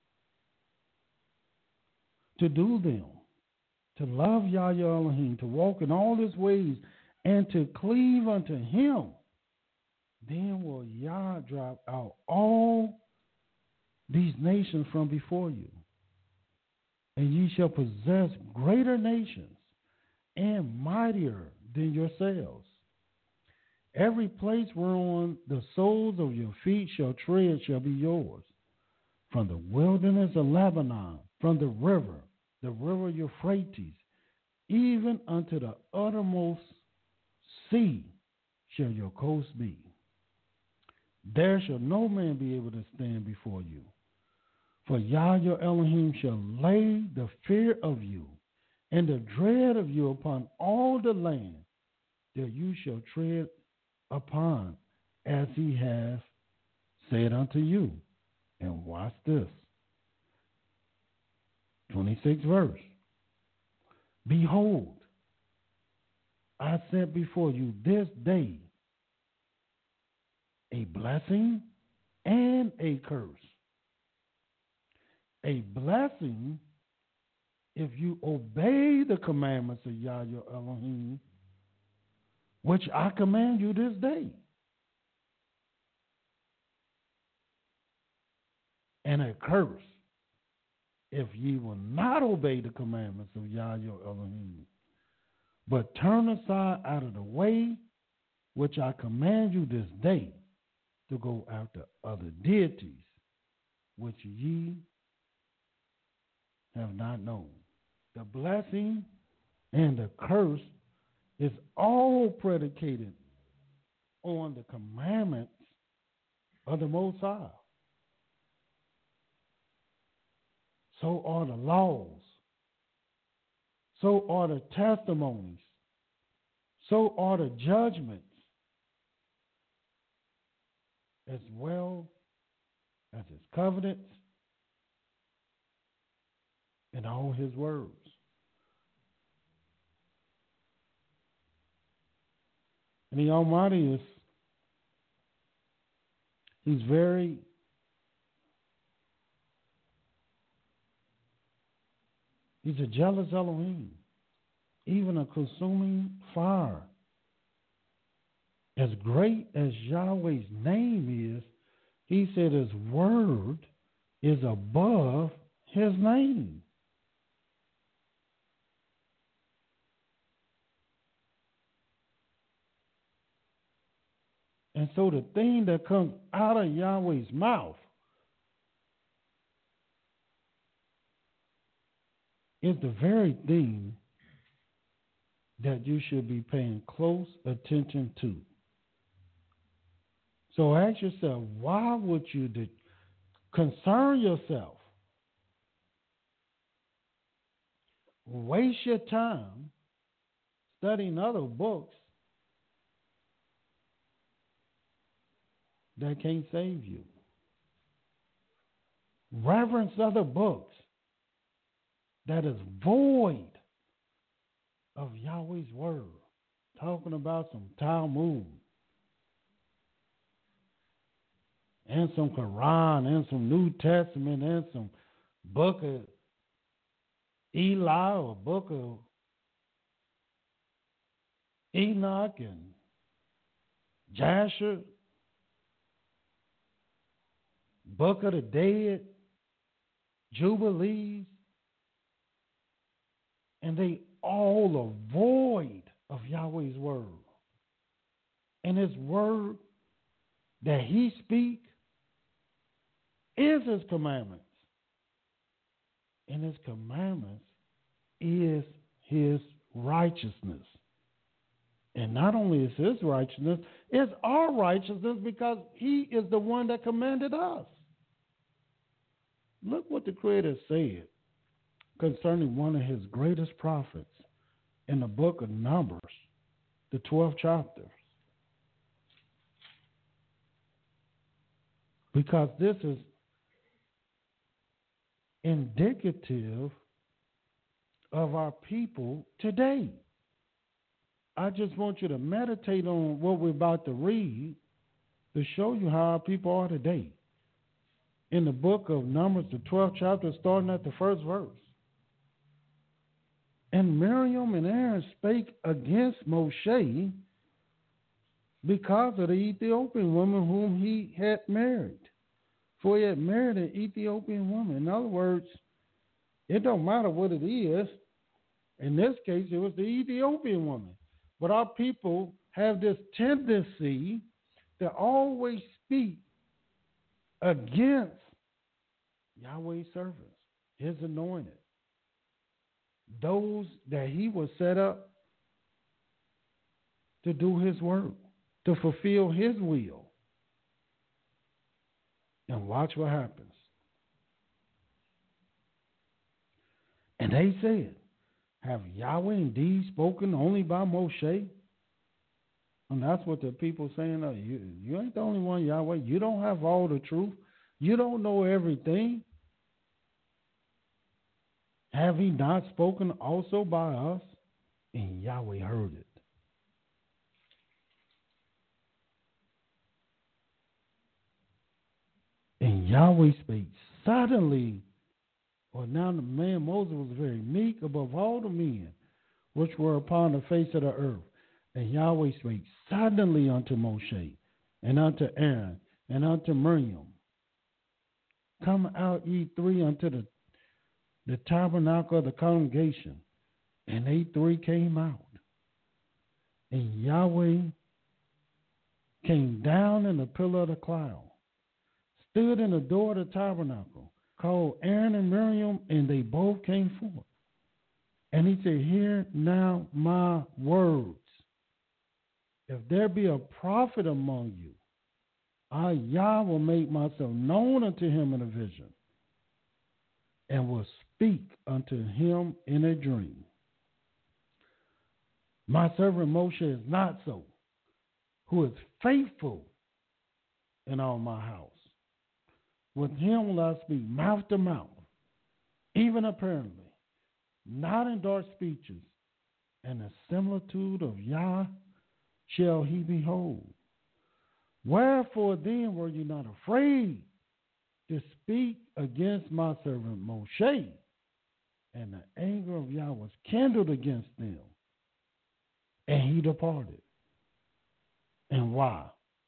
to do them, to love Yah your Elohim, to walk in all his ways, and to cleave unto him, then will Yah drive out all these nations from before you. And ye shall possess greater nations and mightier than yourselves. Every place whereon the soles of your feet shall tread shall be yours. From the wilderness of Lebanon, from the river, the river Euphrates, even unto the uttermost sea shall your coast be. There shall no man be able to stand before you. For Yah your Elohim shall lay the fear of you and the dread of you upon all the land that you shall tread upon, as he hath said unto you. And watch this. twenty-sixth verse. Behold, I set before you this day a blessing and a curse. A blessing if you obey the commandments of Yah your Elohim, which I command you this day. And a curse if ye will not obey the commandments of Yah your Elohim, but turn aside out of the way which I command you this day to go after other deities which ye have not known. The blessing and the curse is all predicated on the commandments of the Most High. So are the laws. So are the testimonies. So are the judgments, as well as his covenants and all his words. And the Almighty is, he's very, he's a jealous Elohim, even a consuming fire. As great as Yahweh's name is, he said his word is above his name. And so the thing that comes out of Yahweh's mouth is the very thing that you should be paying close attention to. So ask yourself, why would you de- concern yourself, waste your time studying other books that can't save you? Reverence other books that is void of Yahweh's word, talking about some Talmud and some Quran and some New Testament and some book of Eli or book of Enoch and Jasher, Book of the Dead, Jubilees, and they all are void of Yahweh's word. And his word that he speaks is his commandments. And his commandments is his righteousness. And not only is his righteousness, it's our righteousness because he is the one that commanded us. Look what the Creator said concerning one of his greatest prophets in the book of Numbers, the twelfth chapter. Because this is indicative of our people today. I just want you to meditate on what we're about to read to show you how our people are today. In the book of Numbers, the twelfth chapter, starting at the first verse. And Miriam and Aaron spake against Moshe because of the Ethiopian woman whom he had married. For he had married an Ethiopian woman. In other words, it don't matter what it is. In this case, it was the Ethiopian woman. But our people have this tendency to always speak against Yahweh's servants, his anointed, those that he was set up to do his work, to fulfill his will. And watch what happens. And they said, have Yahweh indeed spoken only by Moshe? And that's what the people saying. Uh, you, you ain't the only one, Yahweh. You don't have all the truth. You don't know everything. Have he not spoken also by us? And Yahweh heard it. And Yahweh spake suddenly. Well, now the man Moses was very meek above all the men which were upon the face of the earth. And Yahweh spake suddenly unto Moshe, and unto Aaron, and unto Miriam. Come out ye three unto the, the tabernacle of the congregation. And they three came out. And Yahweh came down in the pillar of the cloud, stood in the door of the tabernacle, called Aaron and Miriam, and they both came forth. And he said, hear now my words. If there be a prophet among you, I, Yah, will make myself known unto him in a vision, and will speak unto him in a dream. My servant Moshe is not so, who is faithful in all my house. With him will I speak mouth to mouth, even apparently, not in dark speeches, and the similitude of Yah shall he behold. Wherefore then were you not afraid to speak against my servant Moshe? And the anger of Yah was kindled against them, and he departed. And why?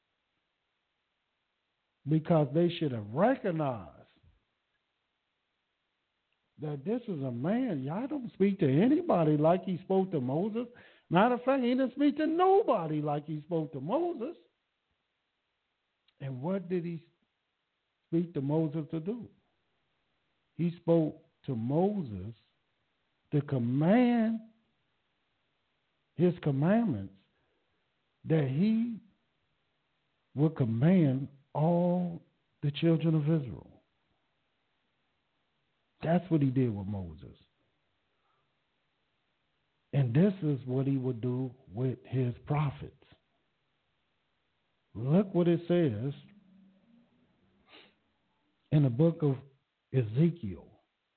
Because they should have recognized that this is a man. Yah don't speak to anybody like he spoke to Moses. Matter of fact, he didn't speak to nobody like he spoke to Moses. And what did he speak to Moses to do? He spoke to Moses to command his commandments that he would command all the children of Israel. That's what he did with Moses. And this is what he would do with his prophets. Look what it says in the book of Ezekiel.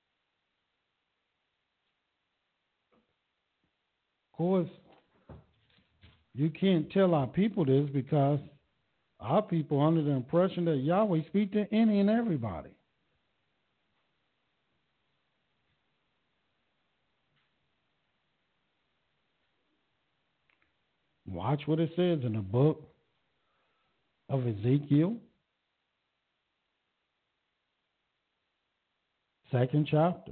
Of course, you can't tell our people this because our people are under the impression that Yahweh speaks to any and everybody. Watch what it says in the book of Ezekiel, second chapter.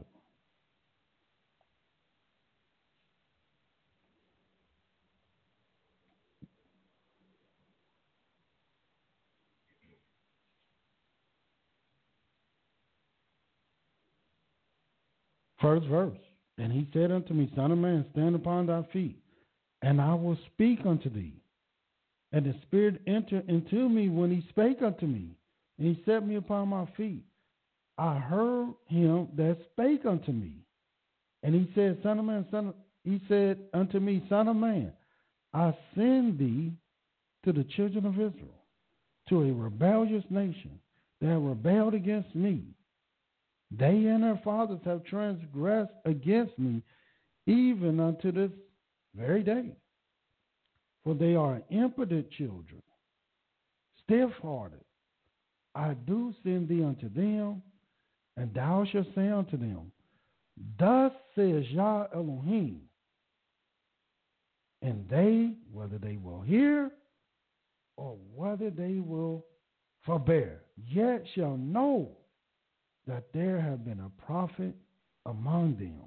First verse. And he said unto me, Son of man, stand upon thy feet, and I will speak unto thee. And the Spirit entered into me when he spake unto me, and he set me upon my feet. I heard him that spake unto me. And he said, Son of man, son of, he said unto me, Son of man, I send thee to the children of Israel, to a rebellious nation that have rebelled against me. They and their fathers have transgressed against me, even unto this very day. For they are impotent children, stiff-hearted. I do send thee unto them, and thou shalt say unto them, Thus says Yah Elohim. And they, whether they will hear or whether they will forbear, yet shall know that there have been a prophet among them.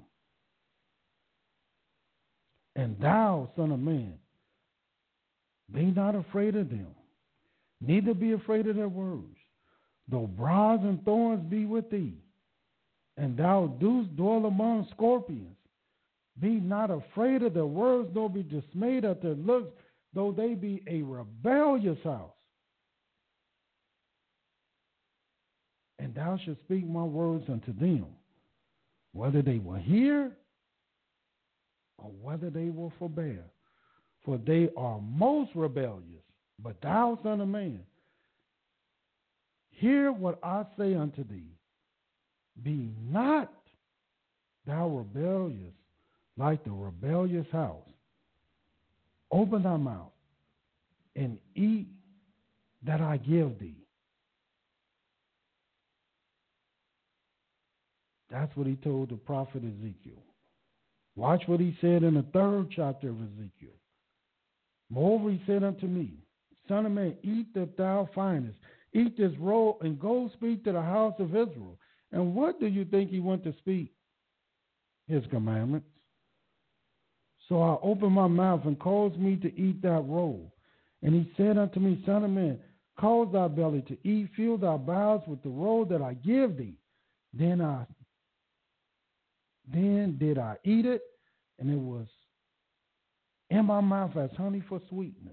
And thou, son of man, be not afraid of them, neither be afraid of their words. Though briars and thorns be with thee, and thou dost dwell among scorpions, be not afraid of their words, nor be dismayed at their looks, though they be a rebellious house. And thou shalt speak my words unto them, whether they will hear or whether they will forbear. For they are most rebellious. But thou, son of man, hear what I say unto thee. Be not thou rebellious like the rebellious house. Open thy mouth and eat that I give thee. That's what he told the prophet Ezekiel. Watch what he said in the third chapter of Ezekiel. Moreover, he said unto me, Son of man, eat that thou findest. Eat this roll and go speak to the house of Israel. And what do you think he went to speak? His commandments. So I opened my mouth and caused me to eat that roll. And he said unto me, Son of man, Cause thy belly to eat, fill thy bowels with the roll that I give thee. Then I then did I eat it, and it was in my mouth as honey for sweetness.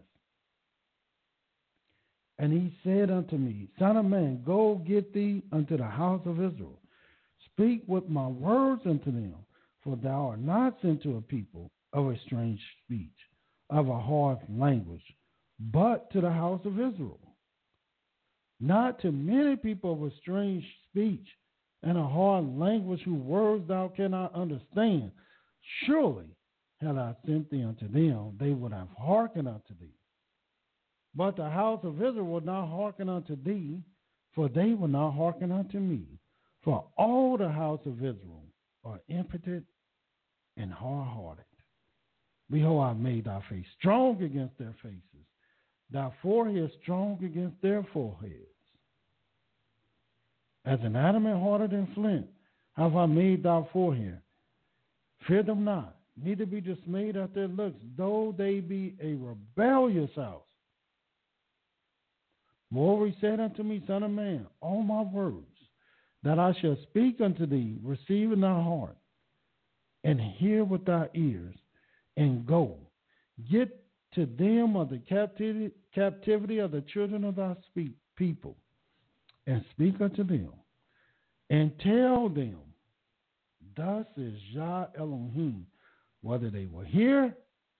And he said unto me, Son of man, go get thee unto the house of Israel. Speak with my words unto them, for thou art not sent to a people of a strange speech, of a hard language, but to the house of Israel. Not to many people of a strange speech and a hard language whose words thou cannot understand. Surely had I sent thee unto them, they would have hearkened unto thee. But the house of Israel will not hearken unto thee, for they will not hearken unto me. For all the house of Israel are impotent and hard-hearted. Behold, I made thy face strong against their faces, thy forehead strong against their foreheads. As an adamant harder than flint have I made thy forehead. Fear them not, neither be dismayed at their looks, though they be a rebellious house. Moreover, he said unto me, Son of man, all my words that I shall speak unto thee, receive in thy heart, and hear with thy ears, and go. Get to them of the captivity, captivity of the children of thy speak, people, and speak unto them, and tell them, thus is Yah Elohim, whether they will hear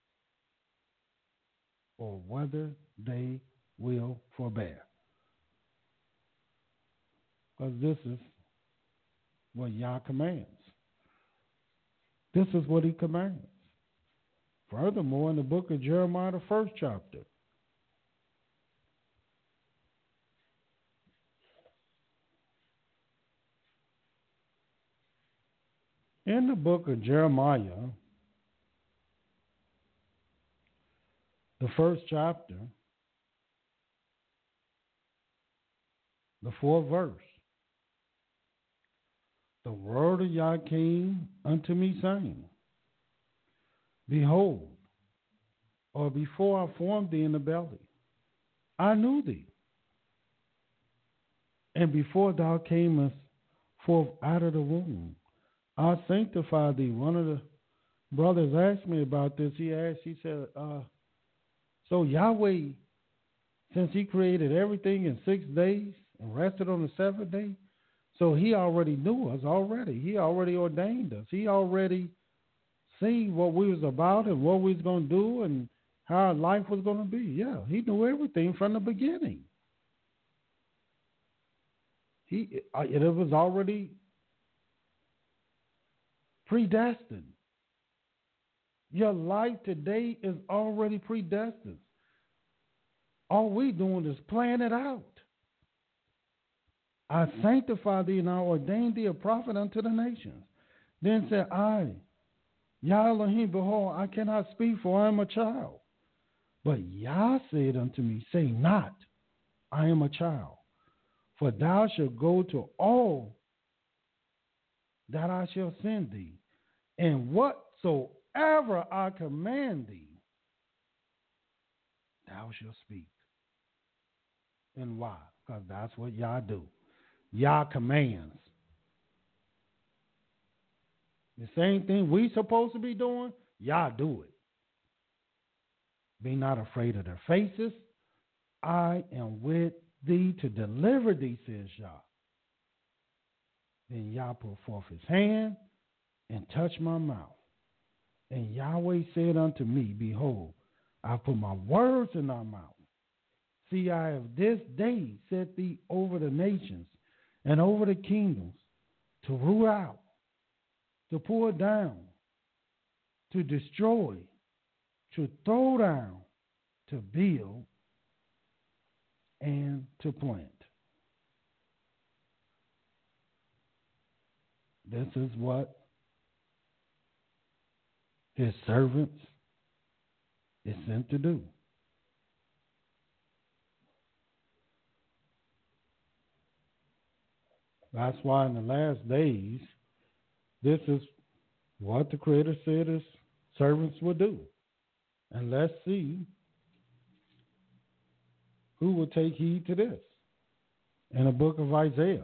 or whether they will forbear. Because this is what Yah commands. This is what he commands. Furthermore, in the book of Jeremiah, the first chapter, in the book of Jeremiah, the first chapter, the fourth verse, the word of Yah came unto me, saying, Behold, or before I formed thee in the belly, I knew thee. And before thou camest forth out of the womb, I sanctified thee. One of the brothers asked me about this. He asked, he said, uh, so Yahweh, since he created everything in six days and rested on the seventh day, so he already knew us already. He already ordained us. He already seen what we was about and what we was going to do and how our life was going to be. Yeah, he knew everything from the beginning. He, it was already predestined. Your life today is already predestined. All we doing is playing it out. I sanctify thee and I ordained thee a prophet unto the nations. Then said I, Yah Elohim, behold, I cannot speak, for I am a child. But Yah said unto me, say not, I am a child, for thou shalt go to all that I shall send thee, and whatsoever I command thee, thou shalt speak. And why? Because that's what Yah do. Yah commands. The same thing we supposed to be doing, Yah do it. Be not afraid of their faces. I am with thee to deliver thee, says Yah. Then Yah put forth his hand and touched my mouth. And Yahweh said unto me, behold, I put my words in thy mouth. See, I have this day set thee over the nations and over the kingdoms, to root out, to pour down, to destroy, to throw down, to build, and to plant. This is what his servants is sent to do. That's why in the last days, this is what the Creator said his servants would do. And let's see who will take heed to this? In the book of Isaiah.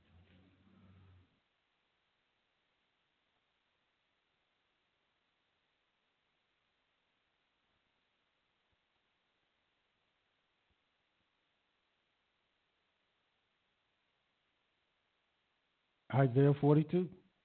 Isaiah forty-two.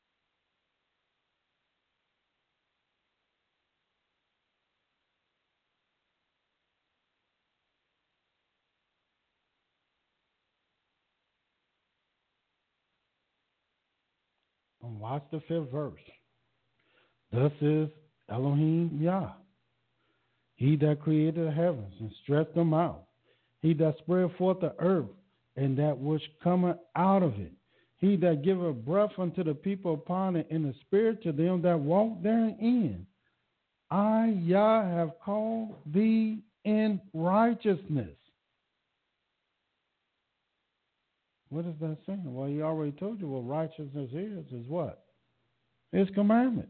And watch the fifth verse. Thus is Elohim Yah, he that created the heavens and stretched them out, he that spread forth the earth and that which cometh out of it, he that giveth breath unto the people upon it, and the spirit to them that walk therein. I, Yah, have called thee in righteousness. What is that saying? Well, he already told you what righteousness is, is what? His commandments.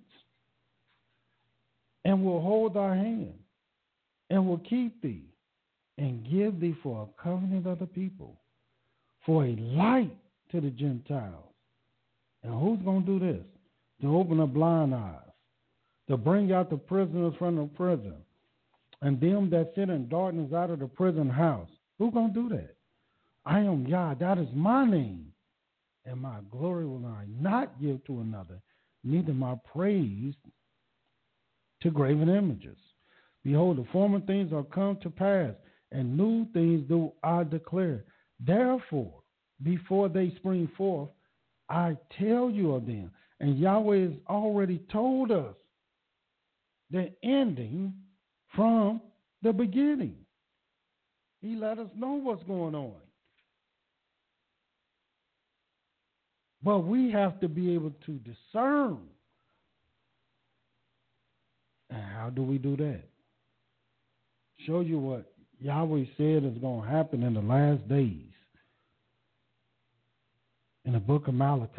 And will hold thy hand, and will keep thee, and give thee for a covenant of the people, for a light to the Gentiles. And who's going to do this? To open up blind eyes, to bring out the prisoners from the prison, and them that sit in darkness out of the prison house. Who's going to do that? I am Yah, that is my name, and my glory will I not give to another, neither my praise to graven images. Behold, the former things are come to pass, and new things do I declare. Therefore, before they spring forth, I tell you of them. And Yahweh has already told us the ending from the beginning. He let us know what's going on. But we have to be able to discern. And how do we do that? Show you what Yahweh said is going to happen in the last days. In the book of Malachi.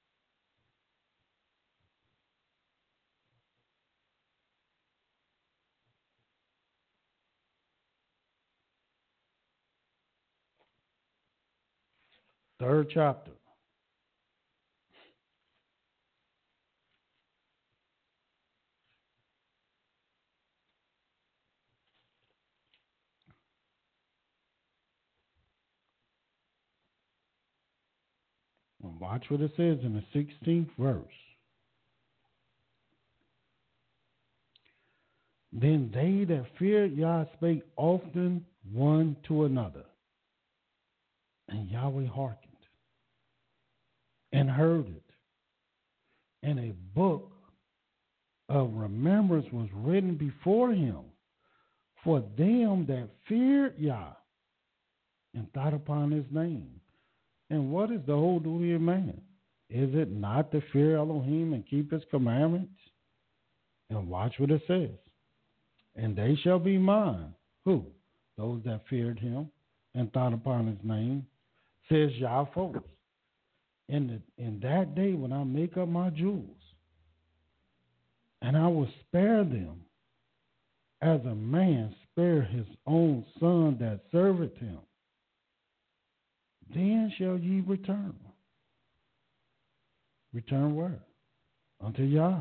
Third chapter. And watch what it says in the sixteenth verse. Then they that feared Yah spake often one to another. And Yahweh hearkened and heard it. And a book of remembrance was written before him for them that feared Yah and thought upon his name. And what is the whole duty of man? Is it not to fear Elohim and keep his commandments? And watch what it says. And they shall be mine. Who? Those that feared him and thought upon his name, says Yah folks. In, the, in that day when I make up my jewels, and I will spare them as a man spare his own son that serveth him, then shall ye return. Return where? Unto Yah.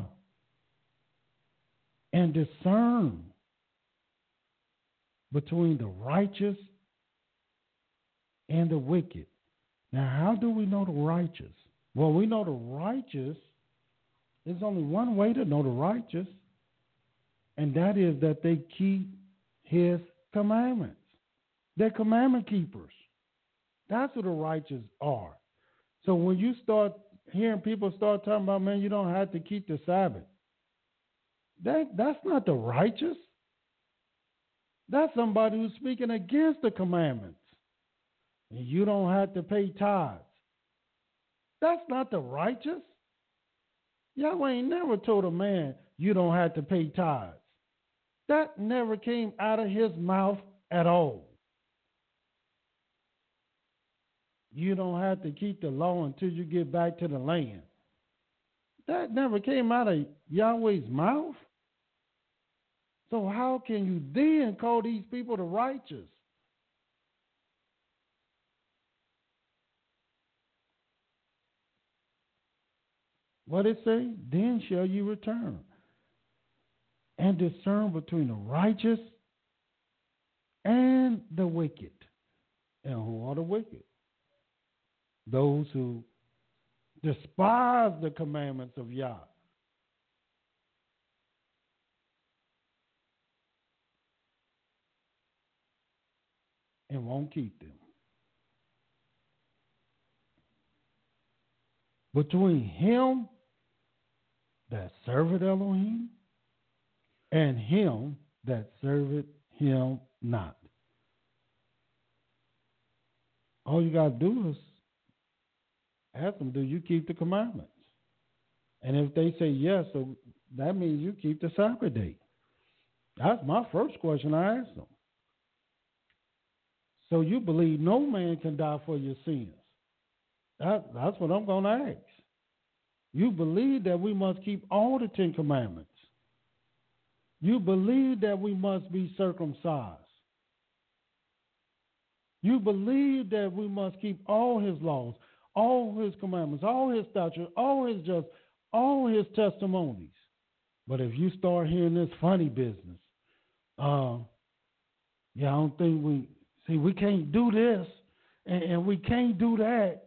And discern between the righteous and the wicked. Now, how do we know the righteous? Well, we know the righteous. There's only one way to know the righteous, and that is that they keep his commandments. They're commandment keepers. That's who the righteous are. So when you start hearing people start talking about, man, you don't have to keep the Sabbath, that, that's not the righteous. That's somebody who's speaking against the commandments. And you don't have to pay tithes. That's not the righteous. Yahweh ain't never told a man you don't have to pay tithes. That never came out of his mouth at all. You don't have to keep the law until you get back to the land. That never came out of Yahweh's mouth. So how can you then call these people the righteous? What it say? Then shall you return and discern between the righteous and the wicked. And who are the wicked? Those who despise the commandments of Yah. And won't keep them. Between him that serveth Elohim and him that serveth him not. All you got to do is ask them, do you keep the commandments? And if they say yes, so that means you keep the Sabbath day. That's my first question I ask them. So you believe no man can die for your sins. That, that's what I'm going to ask. You believe that we must keep all the Ten Commandments. You believe that we must be circumcised. You believe that we must keep all his laws, all his commandments, all his statutes, all his just, all his testimonies. But if you start hearing this funny business, uh, yeah, I don't think we, see, we can't do this and, and we can't do that.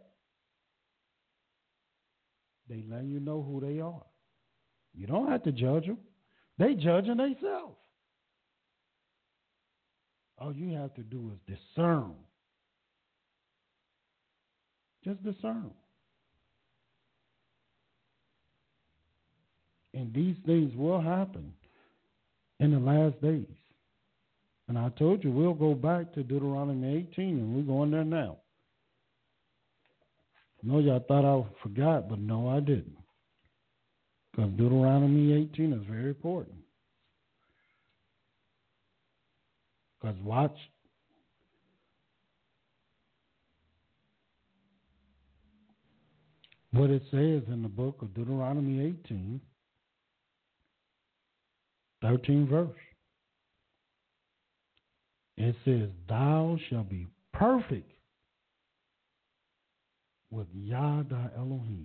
They let you know who they are. You don't have to judge them. They judging themselves. All you have to do is discern. Just discern. And these things will happen in the last days. And I told you we'll go back to Deuteronomy eighteen, and we're going there now. I know y'all thought I forgot, but no, I didn't. Because Deuteronomy eighteen is very important. Because watch. What it says in the book of Deuteronomy eighteen, thirteenth verse. It says, thou shalt be perfect with Yah thy Elohim.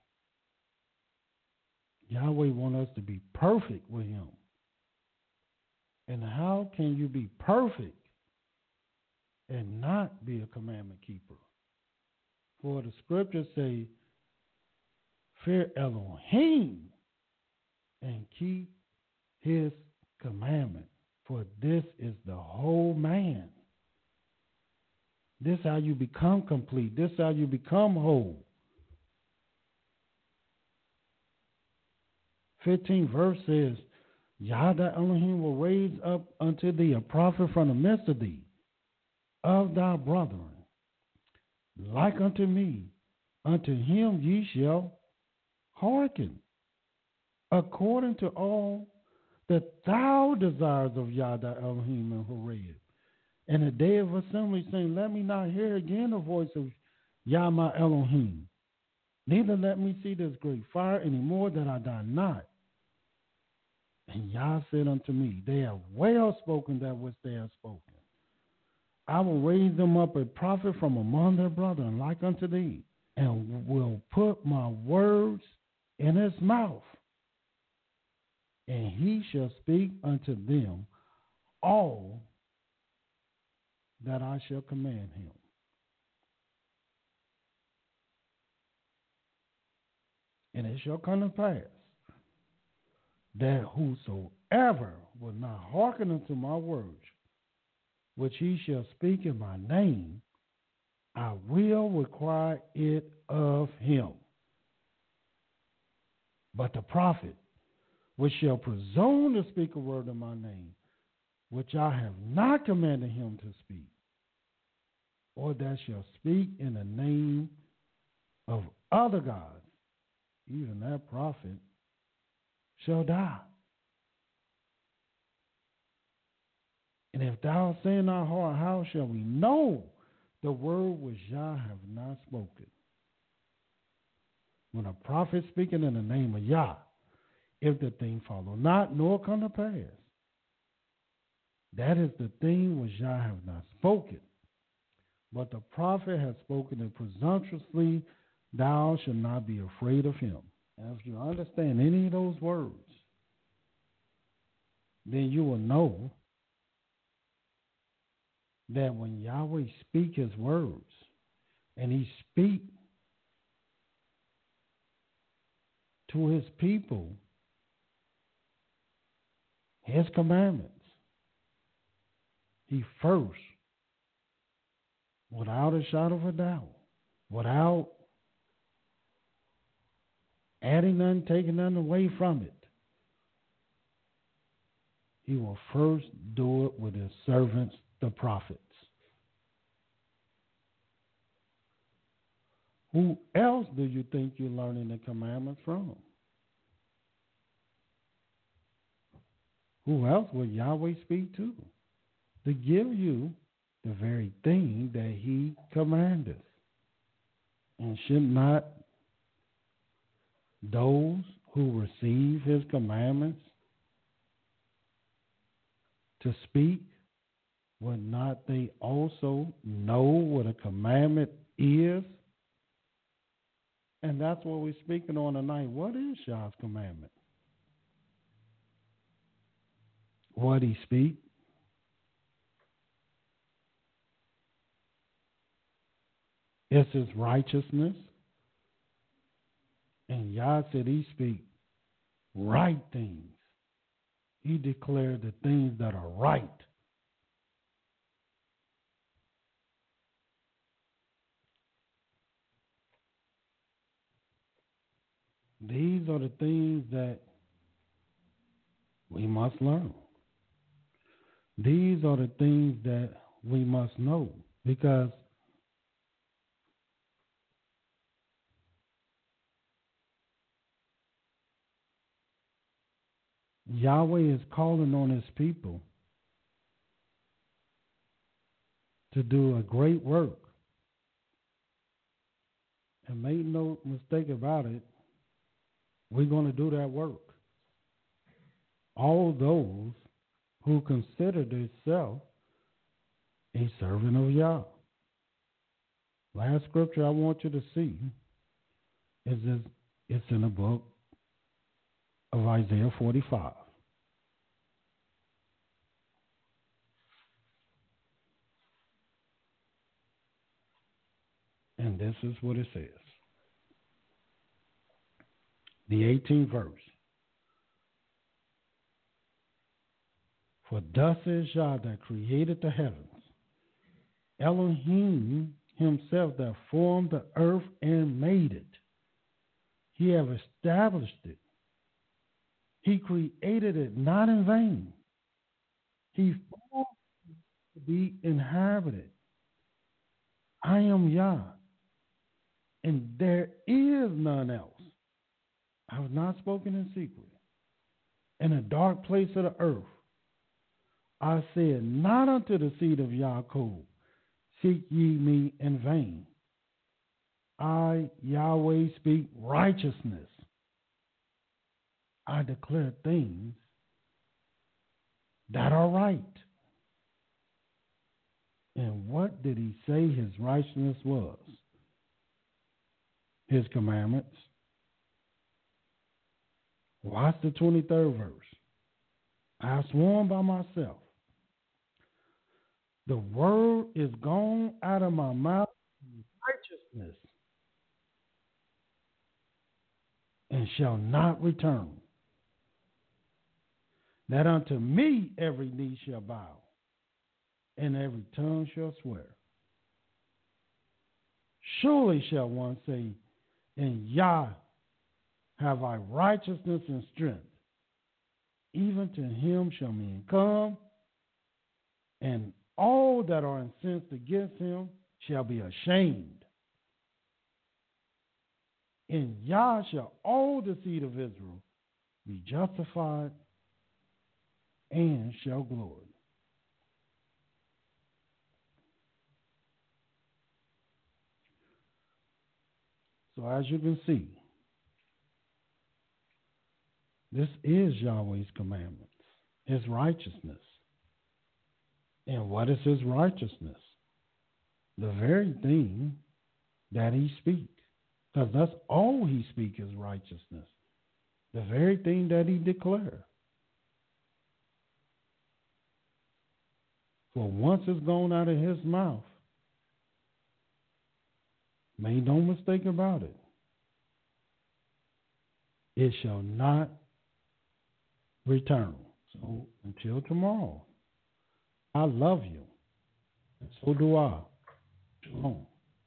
Yahweh wants us to be perfect with him. And how can you be perfect and not be a commandment keeper? For the scriptures say, fear Elohim and keep his commandment. For this is the whole man. This is how you become complete. This is how you become whole. fifteenth verse says, Yah thy Elohim will raise up unto thee a prophet from the midst of thee, of thy brethren, like unto me. Unto him ye shall hearken, according to all that thou desires of Yah thy Elohim and Horeb. And the day of assembly, saying, let me not hear again the voice of Yah my Elohim, neither let me see this great fire any more, that I die not. And Yah said unto me, they have well spoken that which they have spoken. I will raise them up a prophet from among their brethren, like unto thee, and will put my words in his mouth, and he shall speak unto them all that I shall command him. And it shall come to pass that whosoever will not hearken unto my words, which he shall speak in my name, I will require it of him. But the prophet, which shall presume to speak a word in my name, which I have not commanded him to speak, or that shall speak in the name of other gods, even that prophet shall die. And if thou say in thy heart, how shall we know the word which Yah have not spoken? When a prophet speaking in the name of Yah, if the thing follow not, nor come to pass, that is the thing which Yah have not spoken. But the prophet has spoken it presumptuously, thou shalt not be afraid of him. And if you understand any of those words, then you will know that when Yahweh speak his words, and he speak to his people his commandments, he first, without a shadow of a doubt, without adding none, taking none away from it, he will first do it with his servants, the prophets. Who else do you think you're learning the commandments from? Who else will Yahweh speak to? To give you the very thing that he commandeth. And should not those who receive his commandments to speak, would not they also know what a commandment is? And that's what we're speaking on tonight. What is Yah's commandment? What he speak? It's his righteousness. And Yah said he speak right things. He declared the things that are right. These are the things that we must learn. These are the things that we must know, because Yahweh is calling on his people to do a great work. And make no mistake about it, we're going to do that work. All those who consider themselves a servant of Yah. Last scripture I want you to see is this, it's in the book of Isaiah forty-five. And this is what it says. The eighteenth verse. For thus is Yah that created the heavens, Elohim himself that formed the earth and made it. He have established it. He created it not in vain. He formed it to be inhabited. I am Yah, and there is none else. I have not spoken in secret. In a dark place of the earth, I said not unto the seed of Yaakov, seek ye me in vain. I, Yahweh, speak righteousness. I declare things that are right. And what did he say his righteousness was? His commandments. Watch the twenty-third verse. I have sworn by myself, the word is gone out of my mouth in righteousness, and shall not return. That unto me every knee shall bow, and every tongue shall swear. Surely shall one say, in Yah have I righteousness and strength. Even to him shall men come, and all that are incensed against him shall be ashamed. In Yah shall all the seed of Israel be justified and shall glory. So as you can see, this is Yahweh's commandments, his righteousness. And what is his righteousness? The very thing that he speaks. Because that's all he speaks is righteousness. The very thing that he declared. For once it's gone out of his mouth, make no mistake about it, it shall not return. So until tomorrow, I love you. And so do I. Shalom.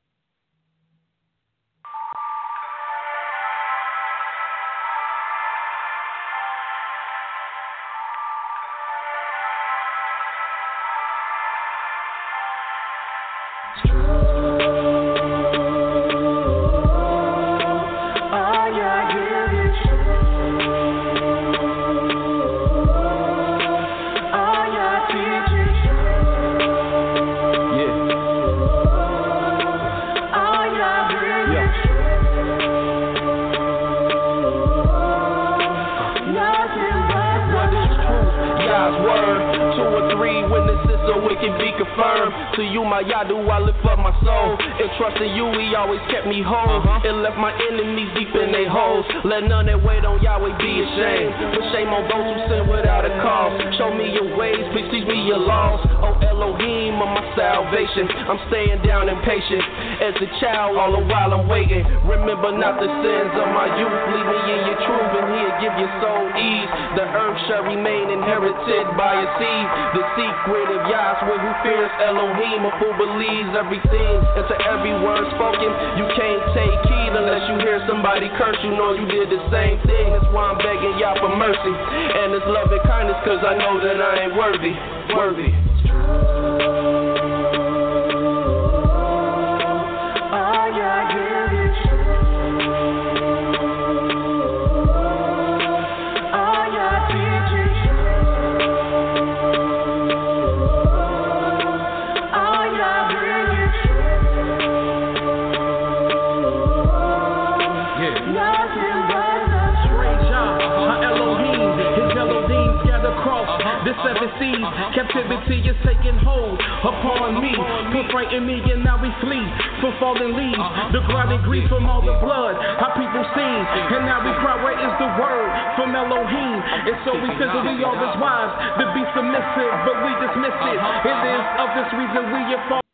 To you, my Yadu, I lift up my soul. And trusting you, he always kept me whole. Uh-huh. And left my enemies deep in their holes. Let none that wait on Yahweh be ashamed. Put shame on those who sin without a cause. Show me your ways, please teach me your laws. Oh Elohim of my salvation, I'm staying down impatient. As a child, all the while I'm waiting. Remember not the sins of my youth. Lead me in your truth, and he'll give your soul ease. The earth shall remain inherited by a seed. The secret of Yahweh who fears Elohim, a fool believes everything. And to every word spoken, you can't take heed unless you hear somebody curse. You know you did the same thing. That's why I'm begging Yah for mercy and His love and kindness, cause I know that I ain't worthy, worthy. Seven seas, uh-huh. Captivity is taking hold upon me. Put right in me and now we flee from fallen leaves. Uh-huh. The grinding grief from all the blood our people seen. And now we cry, where is the word from Elohim? And so we said that we are His wives to be submissive, but we dismiss it. It is of this reason we are